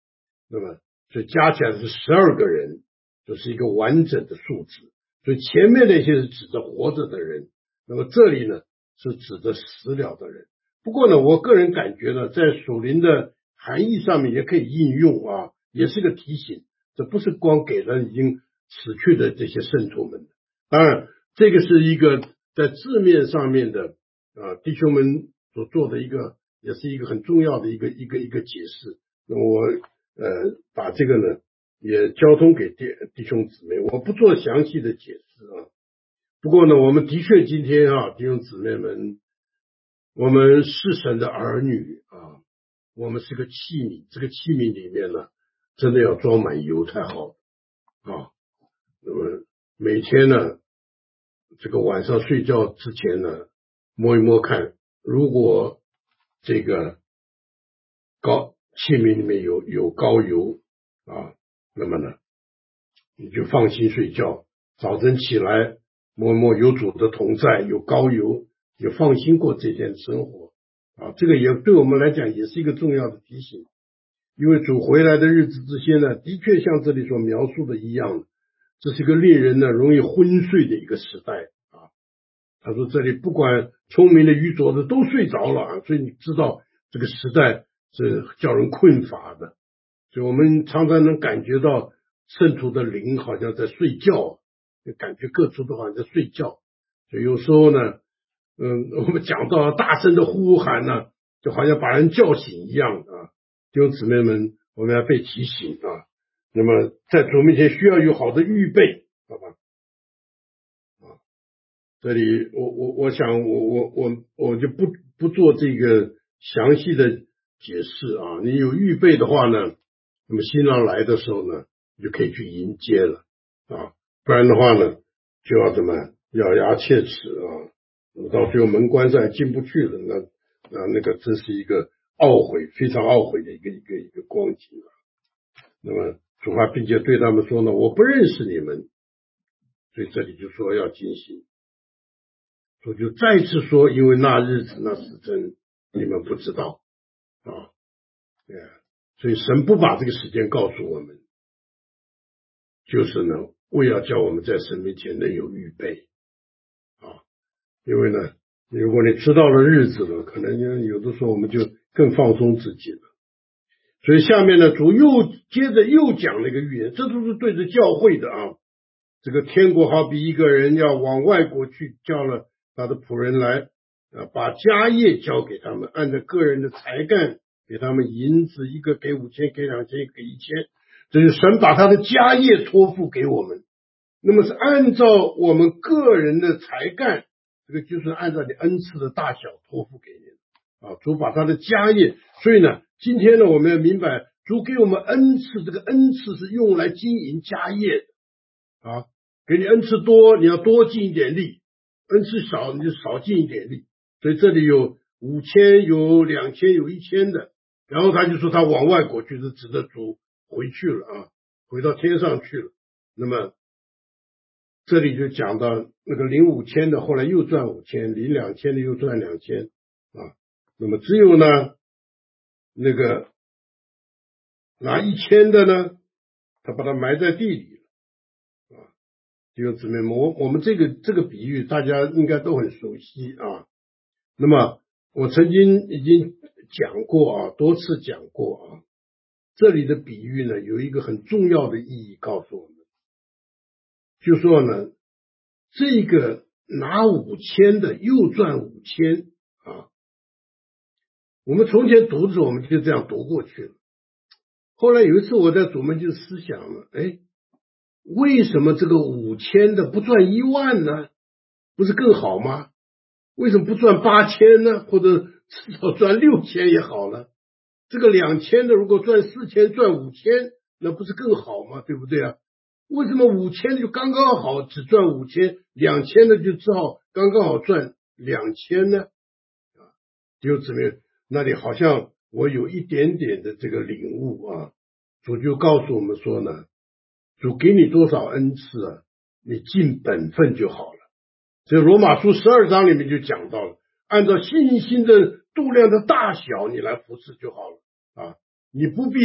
那么所以加起来是十二个人，就是一个完整的数字。所以前面那些是指着活着的人，那么这里呢是指着死了的人。不过呢，我个人感觉呢，在属灵的含义上面也可以应用啊，也是个提醒。这不是光给了已经死去的这些圣徒们的。当然，这个是一个在字面上面的啊，弟兄们所做的一个，也是一个很重要的一个一个一个解释。那么我呃把这个呢也交通给弟弟兄姊妹，我不做详细的解释啊。不过呢，我们的确今天啊，弟兄姊妹们，我们是神的儿女啊，我们是个器皿，这个器皿里面呢，真的要装满油才好啊。那么每天呢，这个晚上睡觉之前呢，摸一摸看，如果这个高器皿里面有有高油啊，那么呢，你就放心睡觉。早晨起来摸摸有主的同在，有高油，就放心过这天生活啊。这个也对我们来讲也是一个重要的提醒，因为主回来的日子之前呢，的确像这里所描述的一样，这是一个令人呢容易昏睡的一个时代啊。他说这里不管聪明的愚拙的都睡着了啊，所以你知道这个时代是叫人困乏的。所以我们常常能感觉到圣徒的灵好像在睡觉，感觉各处都好像在睡觉。所以有时候呢，嗯，我们讲到大声的呼喊呢，就好像把人叫醒一样啊。弟兄姊妹们，我们要被提醒啊。那么在主面前需要有好的预备，好吧？啊，这里我我我想我我我我就不不做这个详细的解释啊。你有预备的话呢，那么新郎来的时候呢，你就可以去迎接了啊。不然的话呢，就要怎么咬牙切齿啊，到最后门关上进不去了，那那那个真是一个懊悔，非常懊悔的一个一个一个光景啊。那么主话并且对他们说呢，我不认识你们，所以这里就说要警醒。主就再次说，因为那日子那时辰你们不知道啊，对啊，所以神不把这个时间告诉我们，就是呢为要叫我们在神面前能有预备啊。因为呢，如果你知道了日子了，可能有的时候我们就更放松自己了。所以下面呢，主又接着又讲了一个预言，这都是对着教会的啊。这个天国好比一个人要往外国去，叫了他的仆人来啊，把家业交给他们，按照个人的才干给他们银子，一个给五千，给两千，给一千。这是神把他的家业托付给我们，那么是按照我们个人的才干，这个就是按照你恩赐的大小托付给你啊。主把他的家业，所以呢，今天呢，我们要明白，主给我们恩赐，这个恩赐是用来经营家业的啊。给你恩赐多，你要多尽一点力；恩赐少，你就少尽一点力。所以这里有五千，有两千，有一千的。然后他就说他往外国去，是指着主回去了啊，回到天上去了。那么这里就讲到那个领五千的，后来又赚五千；领两千的又赚两千啊。那么只有呢，那个拿一千的呢，他把它埋在地里。弟兄姊妹们，我我们这个这个比喻大家应该都很熟悉啊。那么我曾经已经讲过啊，多次讲过啊。这里的比喻呢，有一个很重要的意义告诉我们，就说呢，这个拿五千的又赚五千啊。我们从前读的时候，我们就这样读过去了。后来有一次我在主门就思想了，哎。为什么这个五千的不赚一万呢？不是更好吗？为什么不赚八千呢？或者至少赚六千也好了。这个两千的如果赚四千赚五千，那不是更好吗？对不对啊？为什么五千就刚刚好只赚五千，两千的就只好刚刚好赚两千呢？啊，就姊妹，那里好像我有一点点的这个领悟啊。主就告诉我们说呢，主给你多少恩赐啊，你尽本分就好了。所以罗马书十二章里面就讲到了，按照信心的度量的大小你来服侍就好了啊，你不必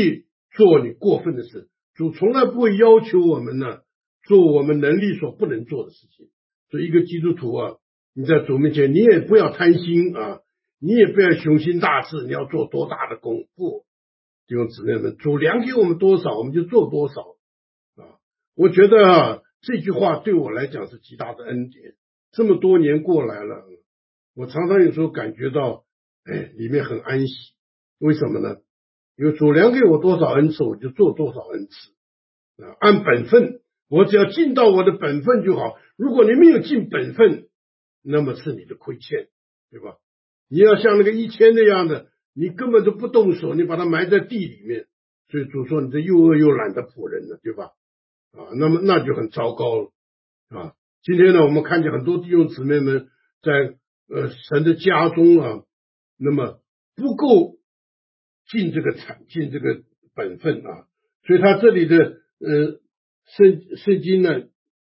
做你过分的事。主从来不会要求我们呢做我们能力所不能做的事情。所以一个基督徒啊，你在主面前，你也不要贪心啊，你也不要雄心大志，你要做多大的功。不，弟兄姊妹们，主量给我们多少，我们就做多少啊。我觉得啊，这句话对我来讲是极大的恩典。这么多年过来了，我常常有时候感觉到，哎，里面很安息。为什么呢？因为主量给我多少恩赐，我就做多少恩赐啊，按本分，我只要尽到我的本分就好。如果你没有尽本分，那么是你的亏欠，对吧？你要像那个一千那样的，你根本都不动手，你把它埋在地里面，所以主说你这又饿又懒的仆人了，对吧？啊，那么那就很糟糕了啊。今天呢，我们看见很多弟兄姊妹们在呃神的家中啊，那么不够尽这个产尽这个本分啊，所以他这里的呃圣圣经呢，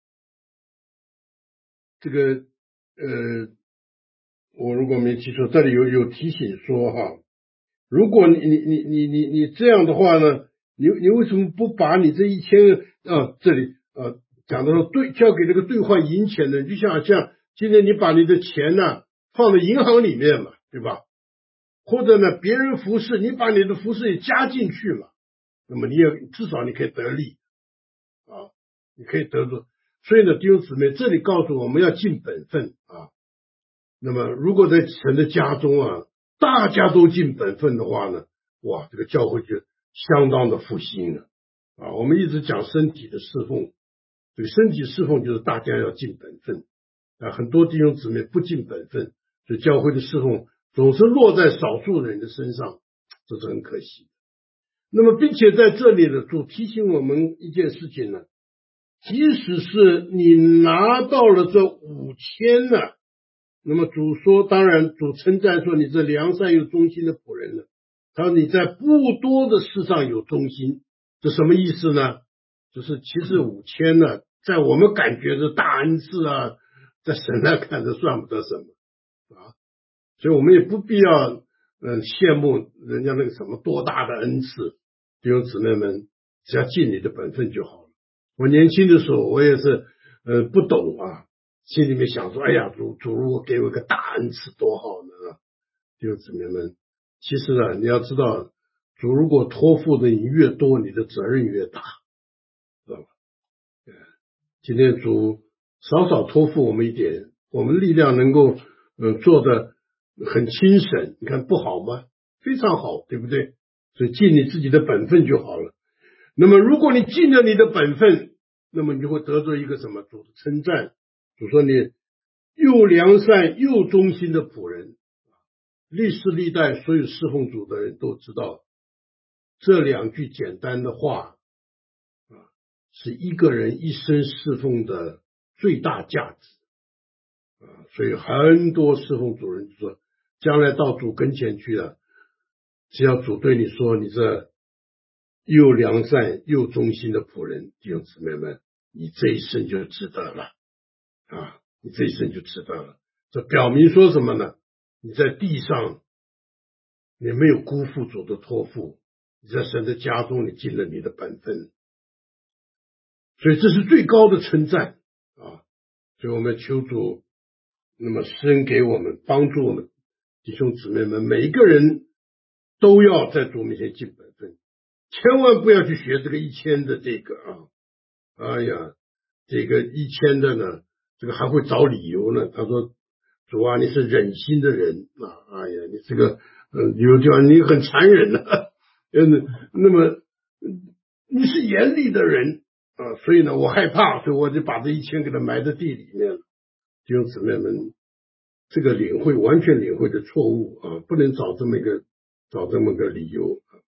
这个呃我如果没记错，这里有有提醒说哈，如果你你你你你你这样的话呢，你你为什么不把你这一千啊这里啊讲到说兑交给那个兑换银钱的，就像像今天你把你的钱呢放在银行里面嘛，对吧？或者呢别人服侍，你把你的服侍也加进去嘛，那么你也至少你可以得利啊，你可以得住。所以呢，弟兄姊妹，这里告诉我们要尽本分啊。那么如果在神的家中啊，大家都尽本分的话呢，哇，这个教会就相当的复兴了啊。我们一直讲身体的侍奉，这个身体侍奉就是大家要尽本分啊。很多弟兄姊妹不尽本分，所以教会的侍奉总是落在少数人的身上，这是很可惜。那么并且在这里呢，主提醒我们一件事情呢，即使是你拿到了这五千呢，那么主说，当然主称赞说你这良善又忠心的仆人了。他说你在不多的事上有忠心，这什么意思呢？就是其实五千呢，在我们感觉的大恩赐啊，在神来看这算不得什么啊。所以我们也不必要嗯羡慕人家那个什么多大的恩赐，弟兄姊妹们，只要尽你的本分就好了。我年轻的时候，我也是呃不懂啊。心里面想说，哎呀，主主如果给我个大恩赐多好呢！弟兄姊妹们，其实呢，你要知道，主如果托付的你越多，你的责任越大，知道吧？今天主少少托付我们一点，我们力量能够呃做的很轻省，你看不好吗？非常好，对不对？所以尽你自己的本分就好了。那么如果你尽了你的本分，那么你就会得到一个什么主的称赞。主说你又良善又忠心的仆人。历世历代所有侍奉主的人都知道，这两句简单的话啊，是一个人一生侍奉的最大价值啊。所以很多侍奉主人就说，将来到主跟前去了，只要主对你说，你这又良善又忠心的仆人，弟兄姊妹们，你这一生就值得了啊！你这一生就值得了。这表明说什么呢？你在地上你没有辜负主的托付，你在神的家中你尽了你的本分，所以这是最高的称赞啊！所以我们求主那么施恩给我们，帮助我们弟兄姊妹们，每一个人都要在主面前尽本分，千万不要去学这个一千的这个啊！哎呀，这个一千的呢，这个还会找理由呢。他说：“主啊，你是忍心的人啊！哎呀，你这个呃，有地方你很残忍的、啊，嗯，那么你是严厉的人啊，所以呢，我害怕，所以我就把这一千给他埋在地里面了。”弟兄姊妹们，这个领会完全领会的错误啊，不能找这么一个找这么个理由。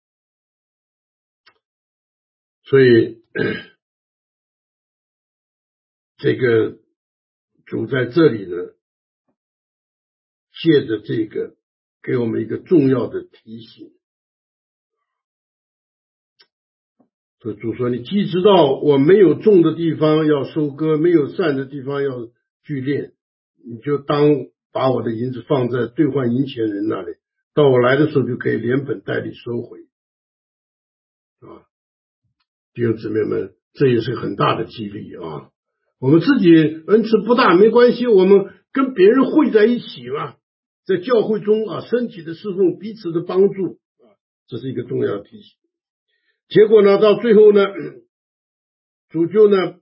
所以这个主在这里呢，借着这个给我们一个重要的提醒。所以主说，你既知道我没有种的地方要收割，没有善的地方要聚敛，你就当把我的银子放在兑换银钱人那里，到我来的时候就可以连本带利收回啊。 弟兄姊妹们，这也是很大的激励啊。我们自己恩赐不大没关系，我们跟别人汇在一起嘛，在教会中啊，身体的侍奉，彼此的帮助啊，这是一个重要的提醒。结果呢，到最后呢，主就呢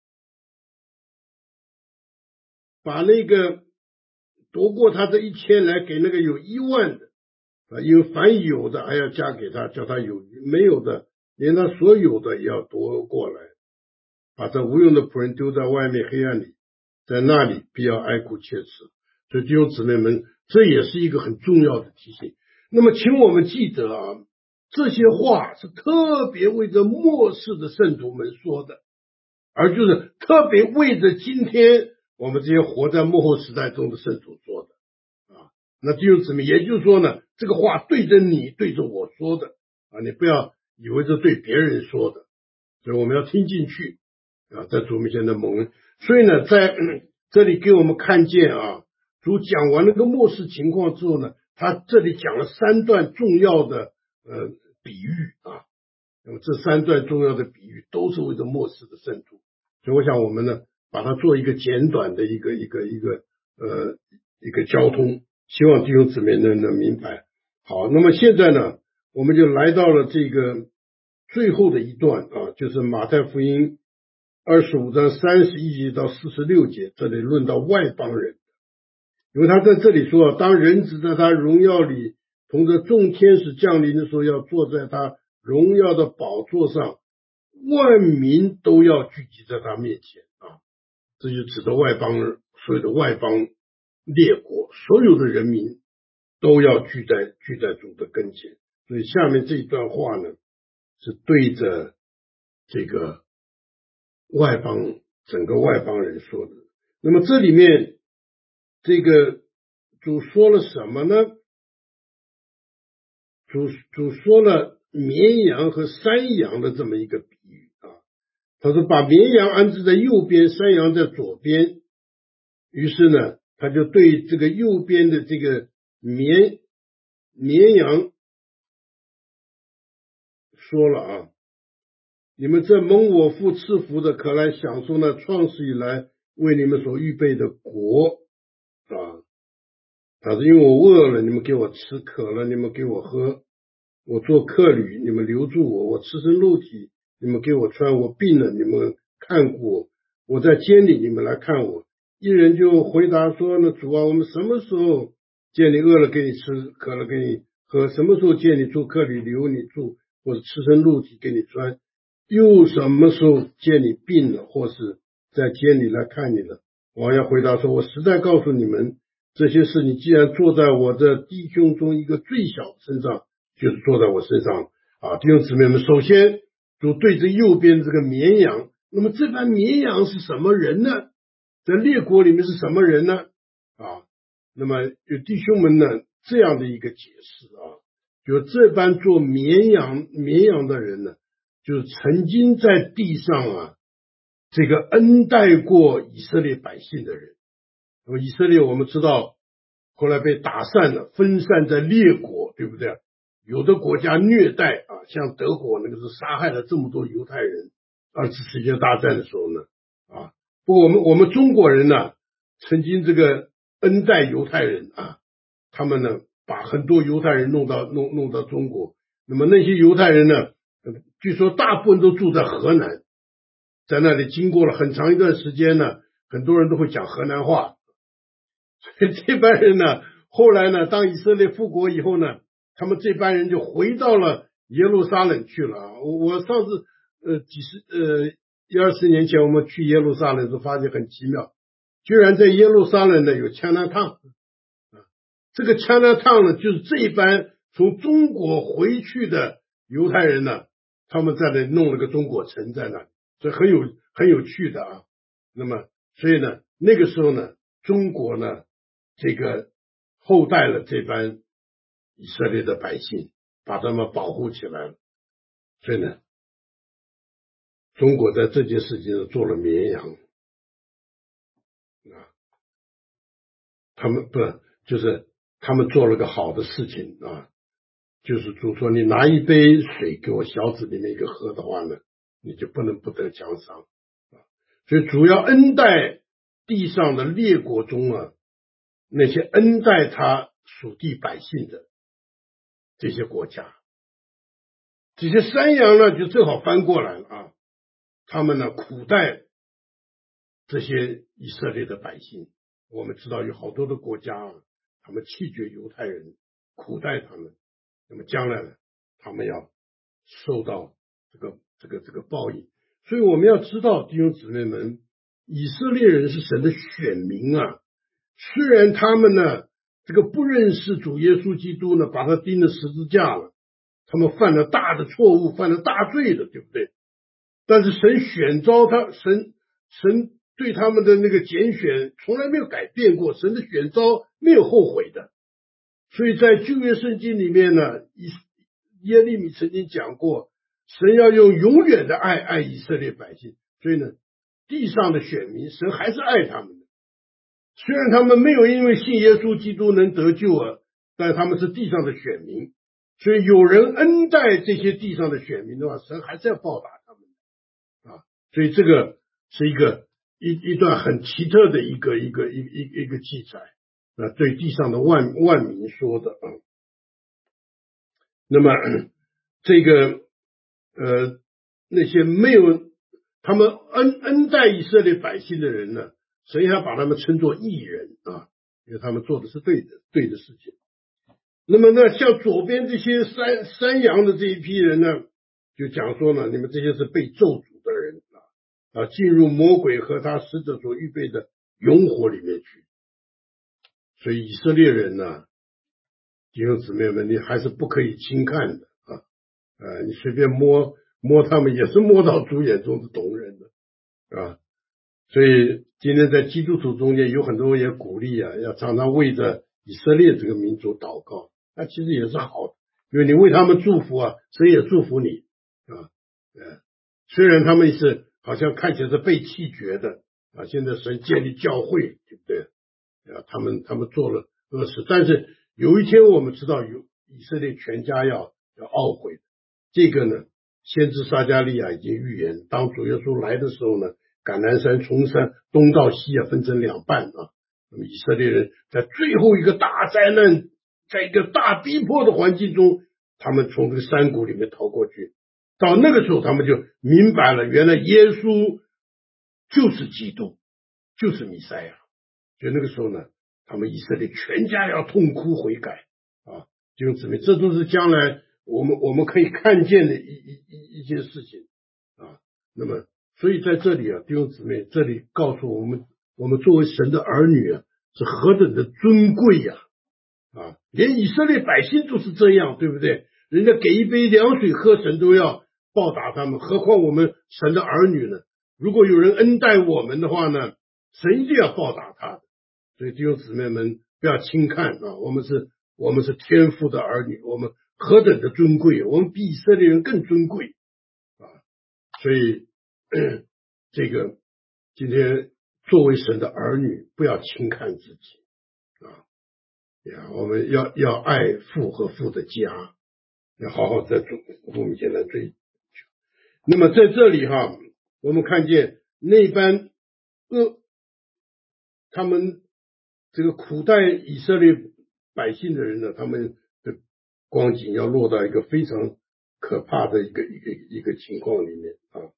把那个夺过他这一千来给那个有一万的啊，因为凡有的还要加给他，叫他有余；没有的，连他所有的也要夺过来。把这无用的仆人丢在外面黑暗里，在那里必要哀哭切齿。所以弟兄姊妹们，这也是一个很重要的提醒。那么请我们记得啊，这些话是特别为着末世的圣徒们说的，而就是特别为着今天我们这些活在末后时代中的圣徒说的啊。那弟兄姊妹，也就是说呢，这个话对着你对着我说的啊，你不要以为这对别人说的，所以我们要听进去啊，在主面前的蒙恩。所以呢，在、嗯、这里给我们看见啊，主讲完那个末世情况之后呢，他这里讲了三段重要的呃比喻啊。那么这三段重要的比喻都是为了末世的圣徒，所以我想我们呢，把它做一个简短的一个一个一个呃一个交通，希望弟兄姊妹能能明白。好，那么现在呢，我们就来到了这个最后的一段啊，就是马太福音二十五章三十一节到四十六节，这里论到外邦人。因为他在这里说，当人子在他荣耀里同着众天使降临的时候，要坐在他荣耀的宝座上，万民都要聚集在他面前啊，这就指的外邦人，所有的外邦列国，所有的人民都要聚在聚在主的跟前。所以下面这一段话呢，是对着这个外邦整个外邦人说的。那么这里面这个主说了什么呢？主主说了绵羊和山羊的这么一个比喻啊。他说把绵羊安置在右边，山羊在左边。于是呢，他就对这个右边的这个绵绵羊说了啊，你们这蒙我父赐福的，可来享受那创世以来为你们所预备的国啊。他说因为我饿了，你们给我吃；渴了，你们给我喝；我做客旅，你们留住我；我赤身露体，你们给我穿；我病了，你们看顾我；我在监里，你们来看我。一人就回答说呢，主啊，我们什么时候见你饿了给你吃，渴了给你喝？什么时候见你做客旅留你住，或者赤身露体给你穿？又什么时候见你病了，或是在监里来看你了？王要回答说，我实在告诉你们，这些事你既然坐在我的弟兄中一个最小身上，就是坐在我身上啊。弟兄姊妹们，首先主对着右边这个绵羊，那么这班绵羊是什么人呢？在列国里面是什么人呢？啊，那么有弟兄们呢这样的一个解释啊，就这班做绵羊绵羊的人呢，就是曾经在地上啊这个恩待过以色列百姓的人。那么以色列我们知道后来被打散了，分散在列国，对不对？有的国家虐待啊，像德国那个是杀害了这么多犹太人，二次世界大战的时候呢啊。不过我们我们中国人呢，曾经这个恩待犹太人啊，他们呢把很多犹太人弄到弄弄到中国。那么那些犹太人呢，据说大部分都住在河南，在那里经过了很长一段时间呢，很多人都会讲河南话。所以这班人呢，后来呢，当以色列复国以后呢，他们这班人就回到了耶路撒冷去了啊。我我上次呃几十呃一二十年前我们去耶路撒冷的时候，发现很奇妙，居然在耶路撒冷呢有枪弹烫啊。这个枪弹烫呢，就是这一班从中国回去的犹太人呢，他们在那弄了个中国城在那里，所以很有很有趣的啊。那么所以呢，那个时候呢，中国呢这个后代了这班以色列的百姓，把他们保护起来了。所以呢，中国在这件事情上做了绵羊啊，他们不就是他们做了个好的事情啊，就是主说你拿一杯水给我小子里面一个喝的话呢， 你就不能不得奖赏啊。所以主要恩待地上的列国中啊，那些恩待他属地百姓的这些国家，这些山羊呢就正好翻过来了啊，他们呢苦待这些以色列的百姓。我们知道有好多的国家啊，他们弃绝犹太人，苦待他们，那么将来呢，他们要受到这个这个这个报应。所以我们要知道，弟兄姊妹们，以色列人是神的选民啊，虽然他们呢这个不认识主耶稣基督呢，把他钉了十字架了，他们犯了大的错误，犯了大罪的，对不对？但是神选召他，神神对他们的那个拣选从来没有改变过，神的选召没有后悔的。所以在旧约圣经里面呢，耶利米曾经讲过，神要用永远的爱爱以色列百姓。所以呢，地上的选民，神还是爱他们的。虽然他们没有因为信耶稣基督能得救啊，但他们是地上的选民。所以有人恩待这些地上的选民的话，神还是要报答他们的啊。所以这个是一个一一段很奇特的一个一个一一一个记载啊，对地上的万万民说的啊。那么这个呃那些没有他们恩恩待以色列百姓的人呢，神要把他们称作义人啊，因为他们做的是对的对的事情。那么呢，像左边这些山山羊的这一批人呢，就讲说呢，你们这些是被咒诅的人啊，啊，进入魔鬼和他使者所预备的永火里面去。所以以色列人呢，弟兄姊妹们，你还是不可以轻看的啊，呃，你随便摸摸他们，也是摸到主眼中的瞳人的啊。所以今天在基督徒中间有很多人也鼓励啊，要常常为着以色列这个民族祷告。那其实也是好的，因为你为他们祝福啊，神也祝福你啊。呃，虽然他们是好像看起来是被弃绝的啊，现在神建立教会，对不对啊？他们他们做了恶事，但是有一天我们知道有以色列全家要要懊悔的。这个呢，先知撒迦利亚已经预言，当主耶稣来的时候呢，橄榄山从山东到西啊分成两半啊。那么以色列人在最后一个大灾难，在一个大逼迫的环境中，他们从这个山谷里面逃过去。到那个时候他们就明白了，原来耶稣就是基督，就是弥赛亚。所以那个时候呢，他们以色列全家要痛哭悔改啊！弟兄姊妹，这都是将来我们我们可以看见的一一一一件事情啊。那么所以在这里啊，弟兄姊妹，这里告诉我们，我们作为神的儿女啊，是何等的尊贵呀！啊，连以色列百姓都是这样，对不对？人家给一杯凉水喝，神都要报答他们，何况我们神的儿女呢？如果有人恩待我们的话呢，神一定要报答他的。所以弟兄姊妹们不要轻看啊，我们是我们是天父的儿女，我们何等的尊贵，我们比以色列人更尊贵啊！所以这个今天作为神的儿女，不要轻看自己啊！呀，我们要要爱父和父的家，要好好在父面前来追求。那么在这里哈，我们看见那班恶他们这个苦待以色列百姓的人呢，他们的光景要落到一个非常可怕的一个一个一个情况里面啊。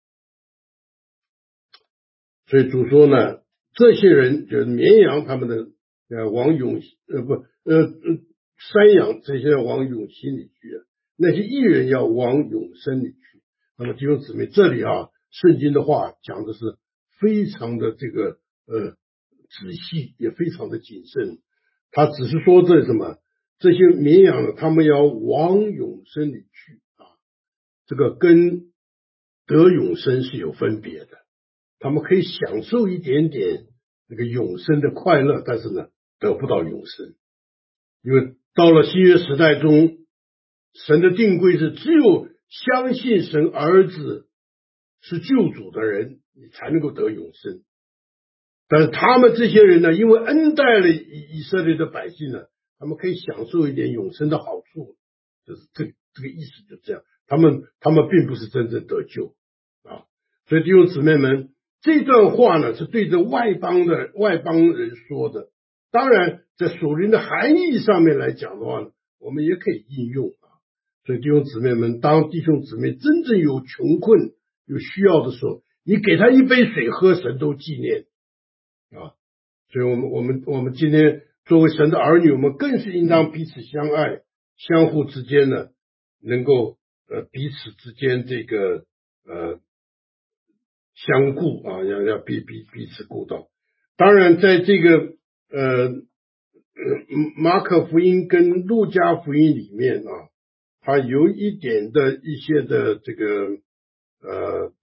所以主说呢，这些人就是绵羊他们的呃往永呃不呃呃山羊这些往永心里去，那些义人要往永生里去。那么弟兄姊妹，这里啊，圣经的话讲的是非常的这个呃仔细，也非常的谨慎。他只是说这什么，这些绵羊呢，他们要往永生里去啊，这个跟得永生是有分别的。他们可以享受一点点那个永生的快乐，但是呢，得不到永生。因为到了新约时代中，神的定规是只有相信神儿子是救主的人，你才能够得永生。但是他们这些人呢，因为恩待了以以色列的百姓呢，他们可以享受一点永生的好处，就是这这个意思就这样。他们他们并不是真正得救啊， 所以弟兄姊妹们，这段话呢是对着外邦的外邦人说的。当然，在属灵的含义上面来讲的话呢，我们也可以应用啊。所以弟兄姊妹们，当弟兄姊妹真正有穷困、有需要的时候，你给他一杯水喝，神都纪念啊。所以我们我们我们今天作为神的儿女，我们更是应当彼此相爱，相互之间呢，能够呃彼此之间这个呃相顾啊，要要彼彼彼此顾到。当然，在这个呃马可福音跟路加福音里面啊，它有一点的一些的这个呃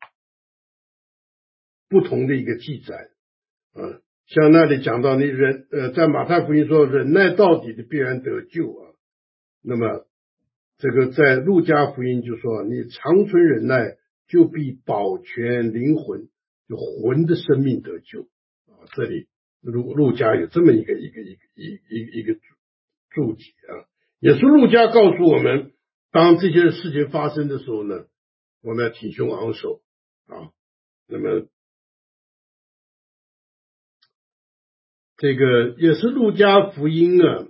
不同的一个记载啊。像那里讲到你忍呃，在马太福音说忍耐到底的必然得救啊，那么这个在路加福音就说你长存忍耐，就必保全灵魂，就魂的生命得救啊。这里路路加有这么一个一个一个一一一个注解啊，也是路加告诉我们，当这些事情发生的时候呢，我们要挺胸昂首啊。那么这个也是路加福音啊，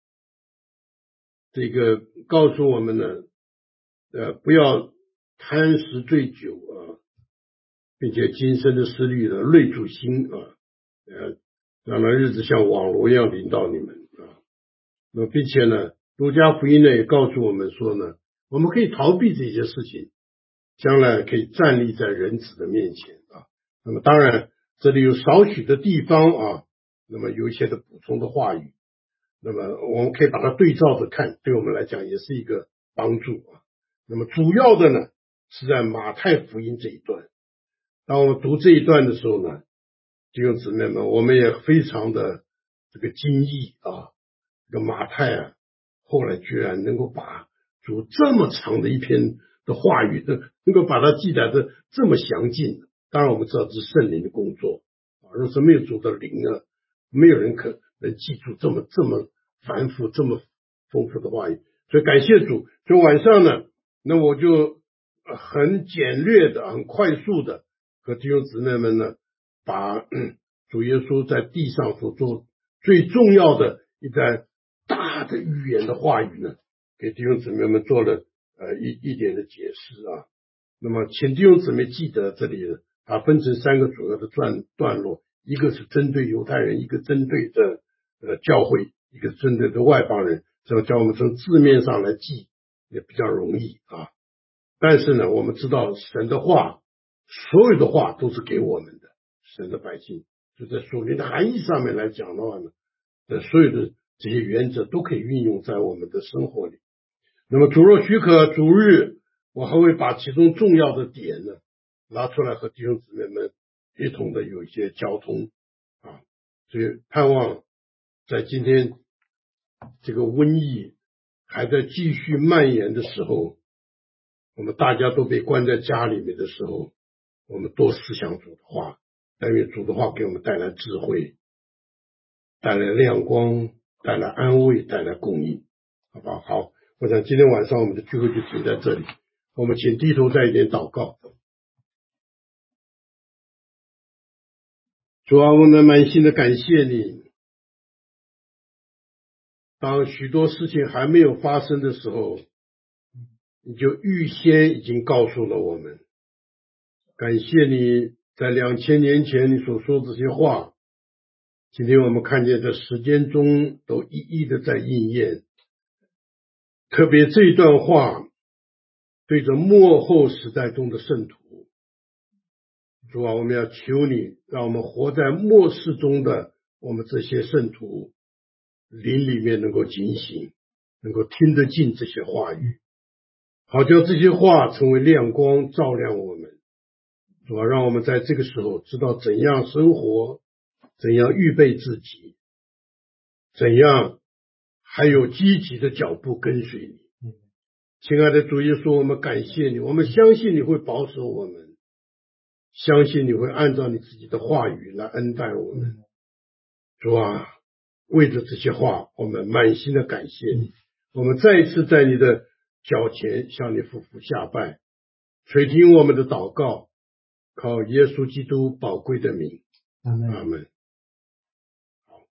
这个告诉我们呢，呃，不要贪食醉酒啊，并且今生的思虑呢累住心啊，呃，让那日子像网罗一样临到你们啊。那并且呢，路加福音呢也告诉我们说呢，我们可以逃避这些事情，将来可以站立在人子的面前啊。那么当然这里有少许的地方啊，那么有一些的补充的话语，那么我们可以把它对照着看，对我们来讲也是一个帮助啊。那么主要的呢是在马太福音这一段，当我们读这一段的时候呢，弟兄姊妹们，我们也非常的这个惊异啊，这个马太啊，后来居然能够把主这么长的一篇的话语，能够把它记载的这么详尽。当然我们知道这是圣灵的工作啊，若是没有主的灵啊，没有人可能记住这么这么繁复这么丰富的话语。所以感谢主，所以晚上呢，那我就很简略的很快速的和弟兄姊妹们呢，把、嗯、主耶稣在地上所做最重要的一段大的预言的话语呢，给弟兄姊妹们做了呃一一点的解释啊。那么请弟兄姊妹记得，这里它分成三个主要的段段落，一个是针对犹太人，一个针对的呃教会，一个针对的外邦人，这个叫我们从字面上来记也比较容易啊。但是呢，我们知道神的话，所有的话都是给我们的，神的百姓，就在属灵的含义上面来讲的话呢，呃，所有的这些原则都可以运用在我们的生活里。那么主若许可，主日我还会把其中重要的点呢拿出来和弟兄姊妹们一同的有一些交通啊，所以盼望在今天这个瘟疫还在继续蔓延的时候，我们大家都被关在家里面的时候，我们多思想主的话，但愿主的话给我们带来智慧，带来亮光，带来安慰，带来供应，好不好？好，我想今天晚上我们的聚会就停在这里，我们请低头再一点祷告。主啊，我们满心的感谢你，当许多事情还没有发生的时候，你就预先已经告诉了我们。感谢你在两千年前你所说这些话，今天我们看见在时间中都一一的在应验。特别这一段话对着末后时代中的圣徒，主啊，我们要求你让我们活在末世中的我们这些圣徒灵里面能够警醒，能够听得进这些话语，好叫这些话成为亮光照亮我们。主啊，让我们在这个时候知道怎样生活，怎样预备自己，怎样还有积极的脚步跟随你。亲爱的主耶稣，我们感谢你，我们相信你会保守我们，相信你会按照你自己的话语来恩待我们。主啊，为着这些话，我们满心的感谢你，我们再一次在你的脚前向你俯伏下拜，垂听我们的祷告， 靠耶稣基督宝贵的名， 阿门。 阿门。好，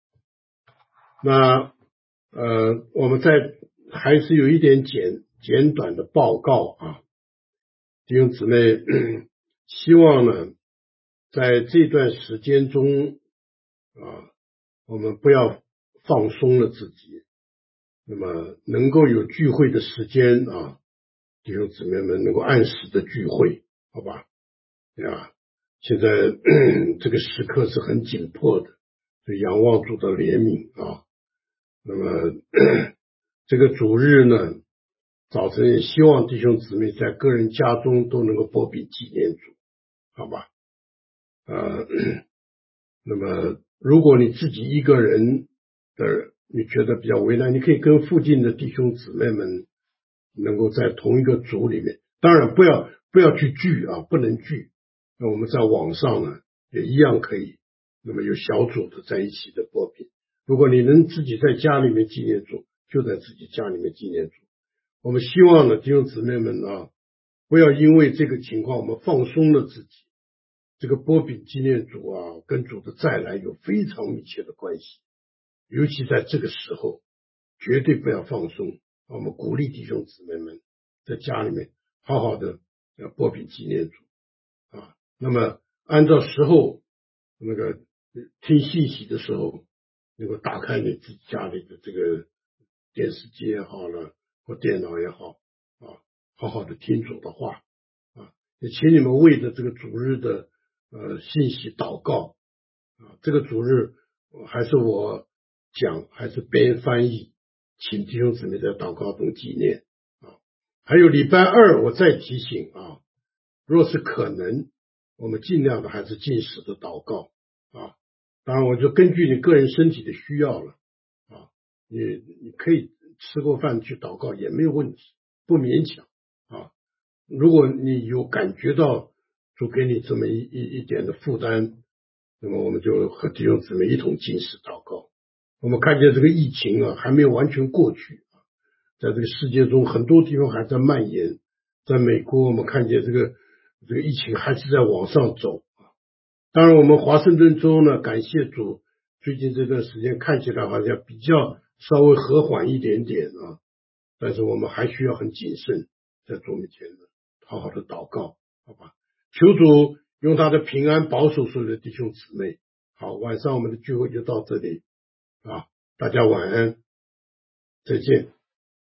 那呃，我们再还是有一点简简短的报告啊，弟兄姊妹，希望呢，在这段时间中啊，我们不要放松了自己，那么能够有聚会的时间啊，弟兄姊妹们能够按时的聚会，好吧？呀，现在这个时刻是很紧迫的，就仰望主的怜悯啊。那么这个主日呢，早晨也希望弟兄姊妹在个人家中都能够拨笔纪念主，好吧？呃，那么如果你自己一个人的你觉得比较为难，你可以跟附近的弟兄姊妹们能够在同一个组里面，当然不要不要去聚啊，不能聚。那我们在网上呢也一样可以，那么有小组的在一起的播品。如果你能自己在家里面纪念主，就在自己家里面纪念主。我们希望呢弟兄姊妹们啊，不要因为这个情况我们放松了自己。这个波比纪念主啊，跟主的再来有非常密切的关系，尤其在这个时候，绝对不要放松。我们鼓励弟兄姊妹们在家里面好好的要波比纪念主啊。那么按照时候那个听信息的时候，能够打开你自己家里的这个电视机也好了，或电脑也好啊，好好的听主的话啊。也请你们为着这个主日的呃信息祷告啊。这个主日还是我讲，还是别人翻译，请弟兄姊妹在祷告中纪念啊。还有礼拜二我再提醒啊，若是可能，我们尽量的还是禁食的祷告啊。当然我就根据你个人身体的需要了啊，你你可以吃过饭去祷告也没有问题，不勉强啊。如果你有感觉到主给你这么一一一点的负担，那么我们就和弟兄姊妹一同禁食祷告。我们看见这个疫情啊还没有完全过去啊，在这个世界中很多地方还在蔓延。在美国我们看见这个这个疫情还是在往上走啊。当然我们华盛顿州呢，感谢主，最近这段时间看起来好像比较稍微和缓一点点啊，但是我们还需要很谨慎，在主面前呢好好的祷告，好吧？求主用他的平安保守所有的弟兄姊妹。好，晚上我们的聚会就到这里啊，大家晚安，再见。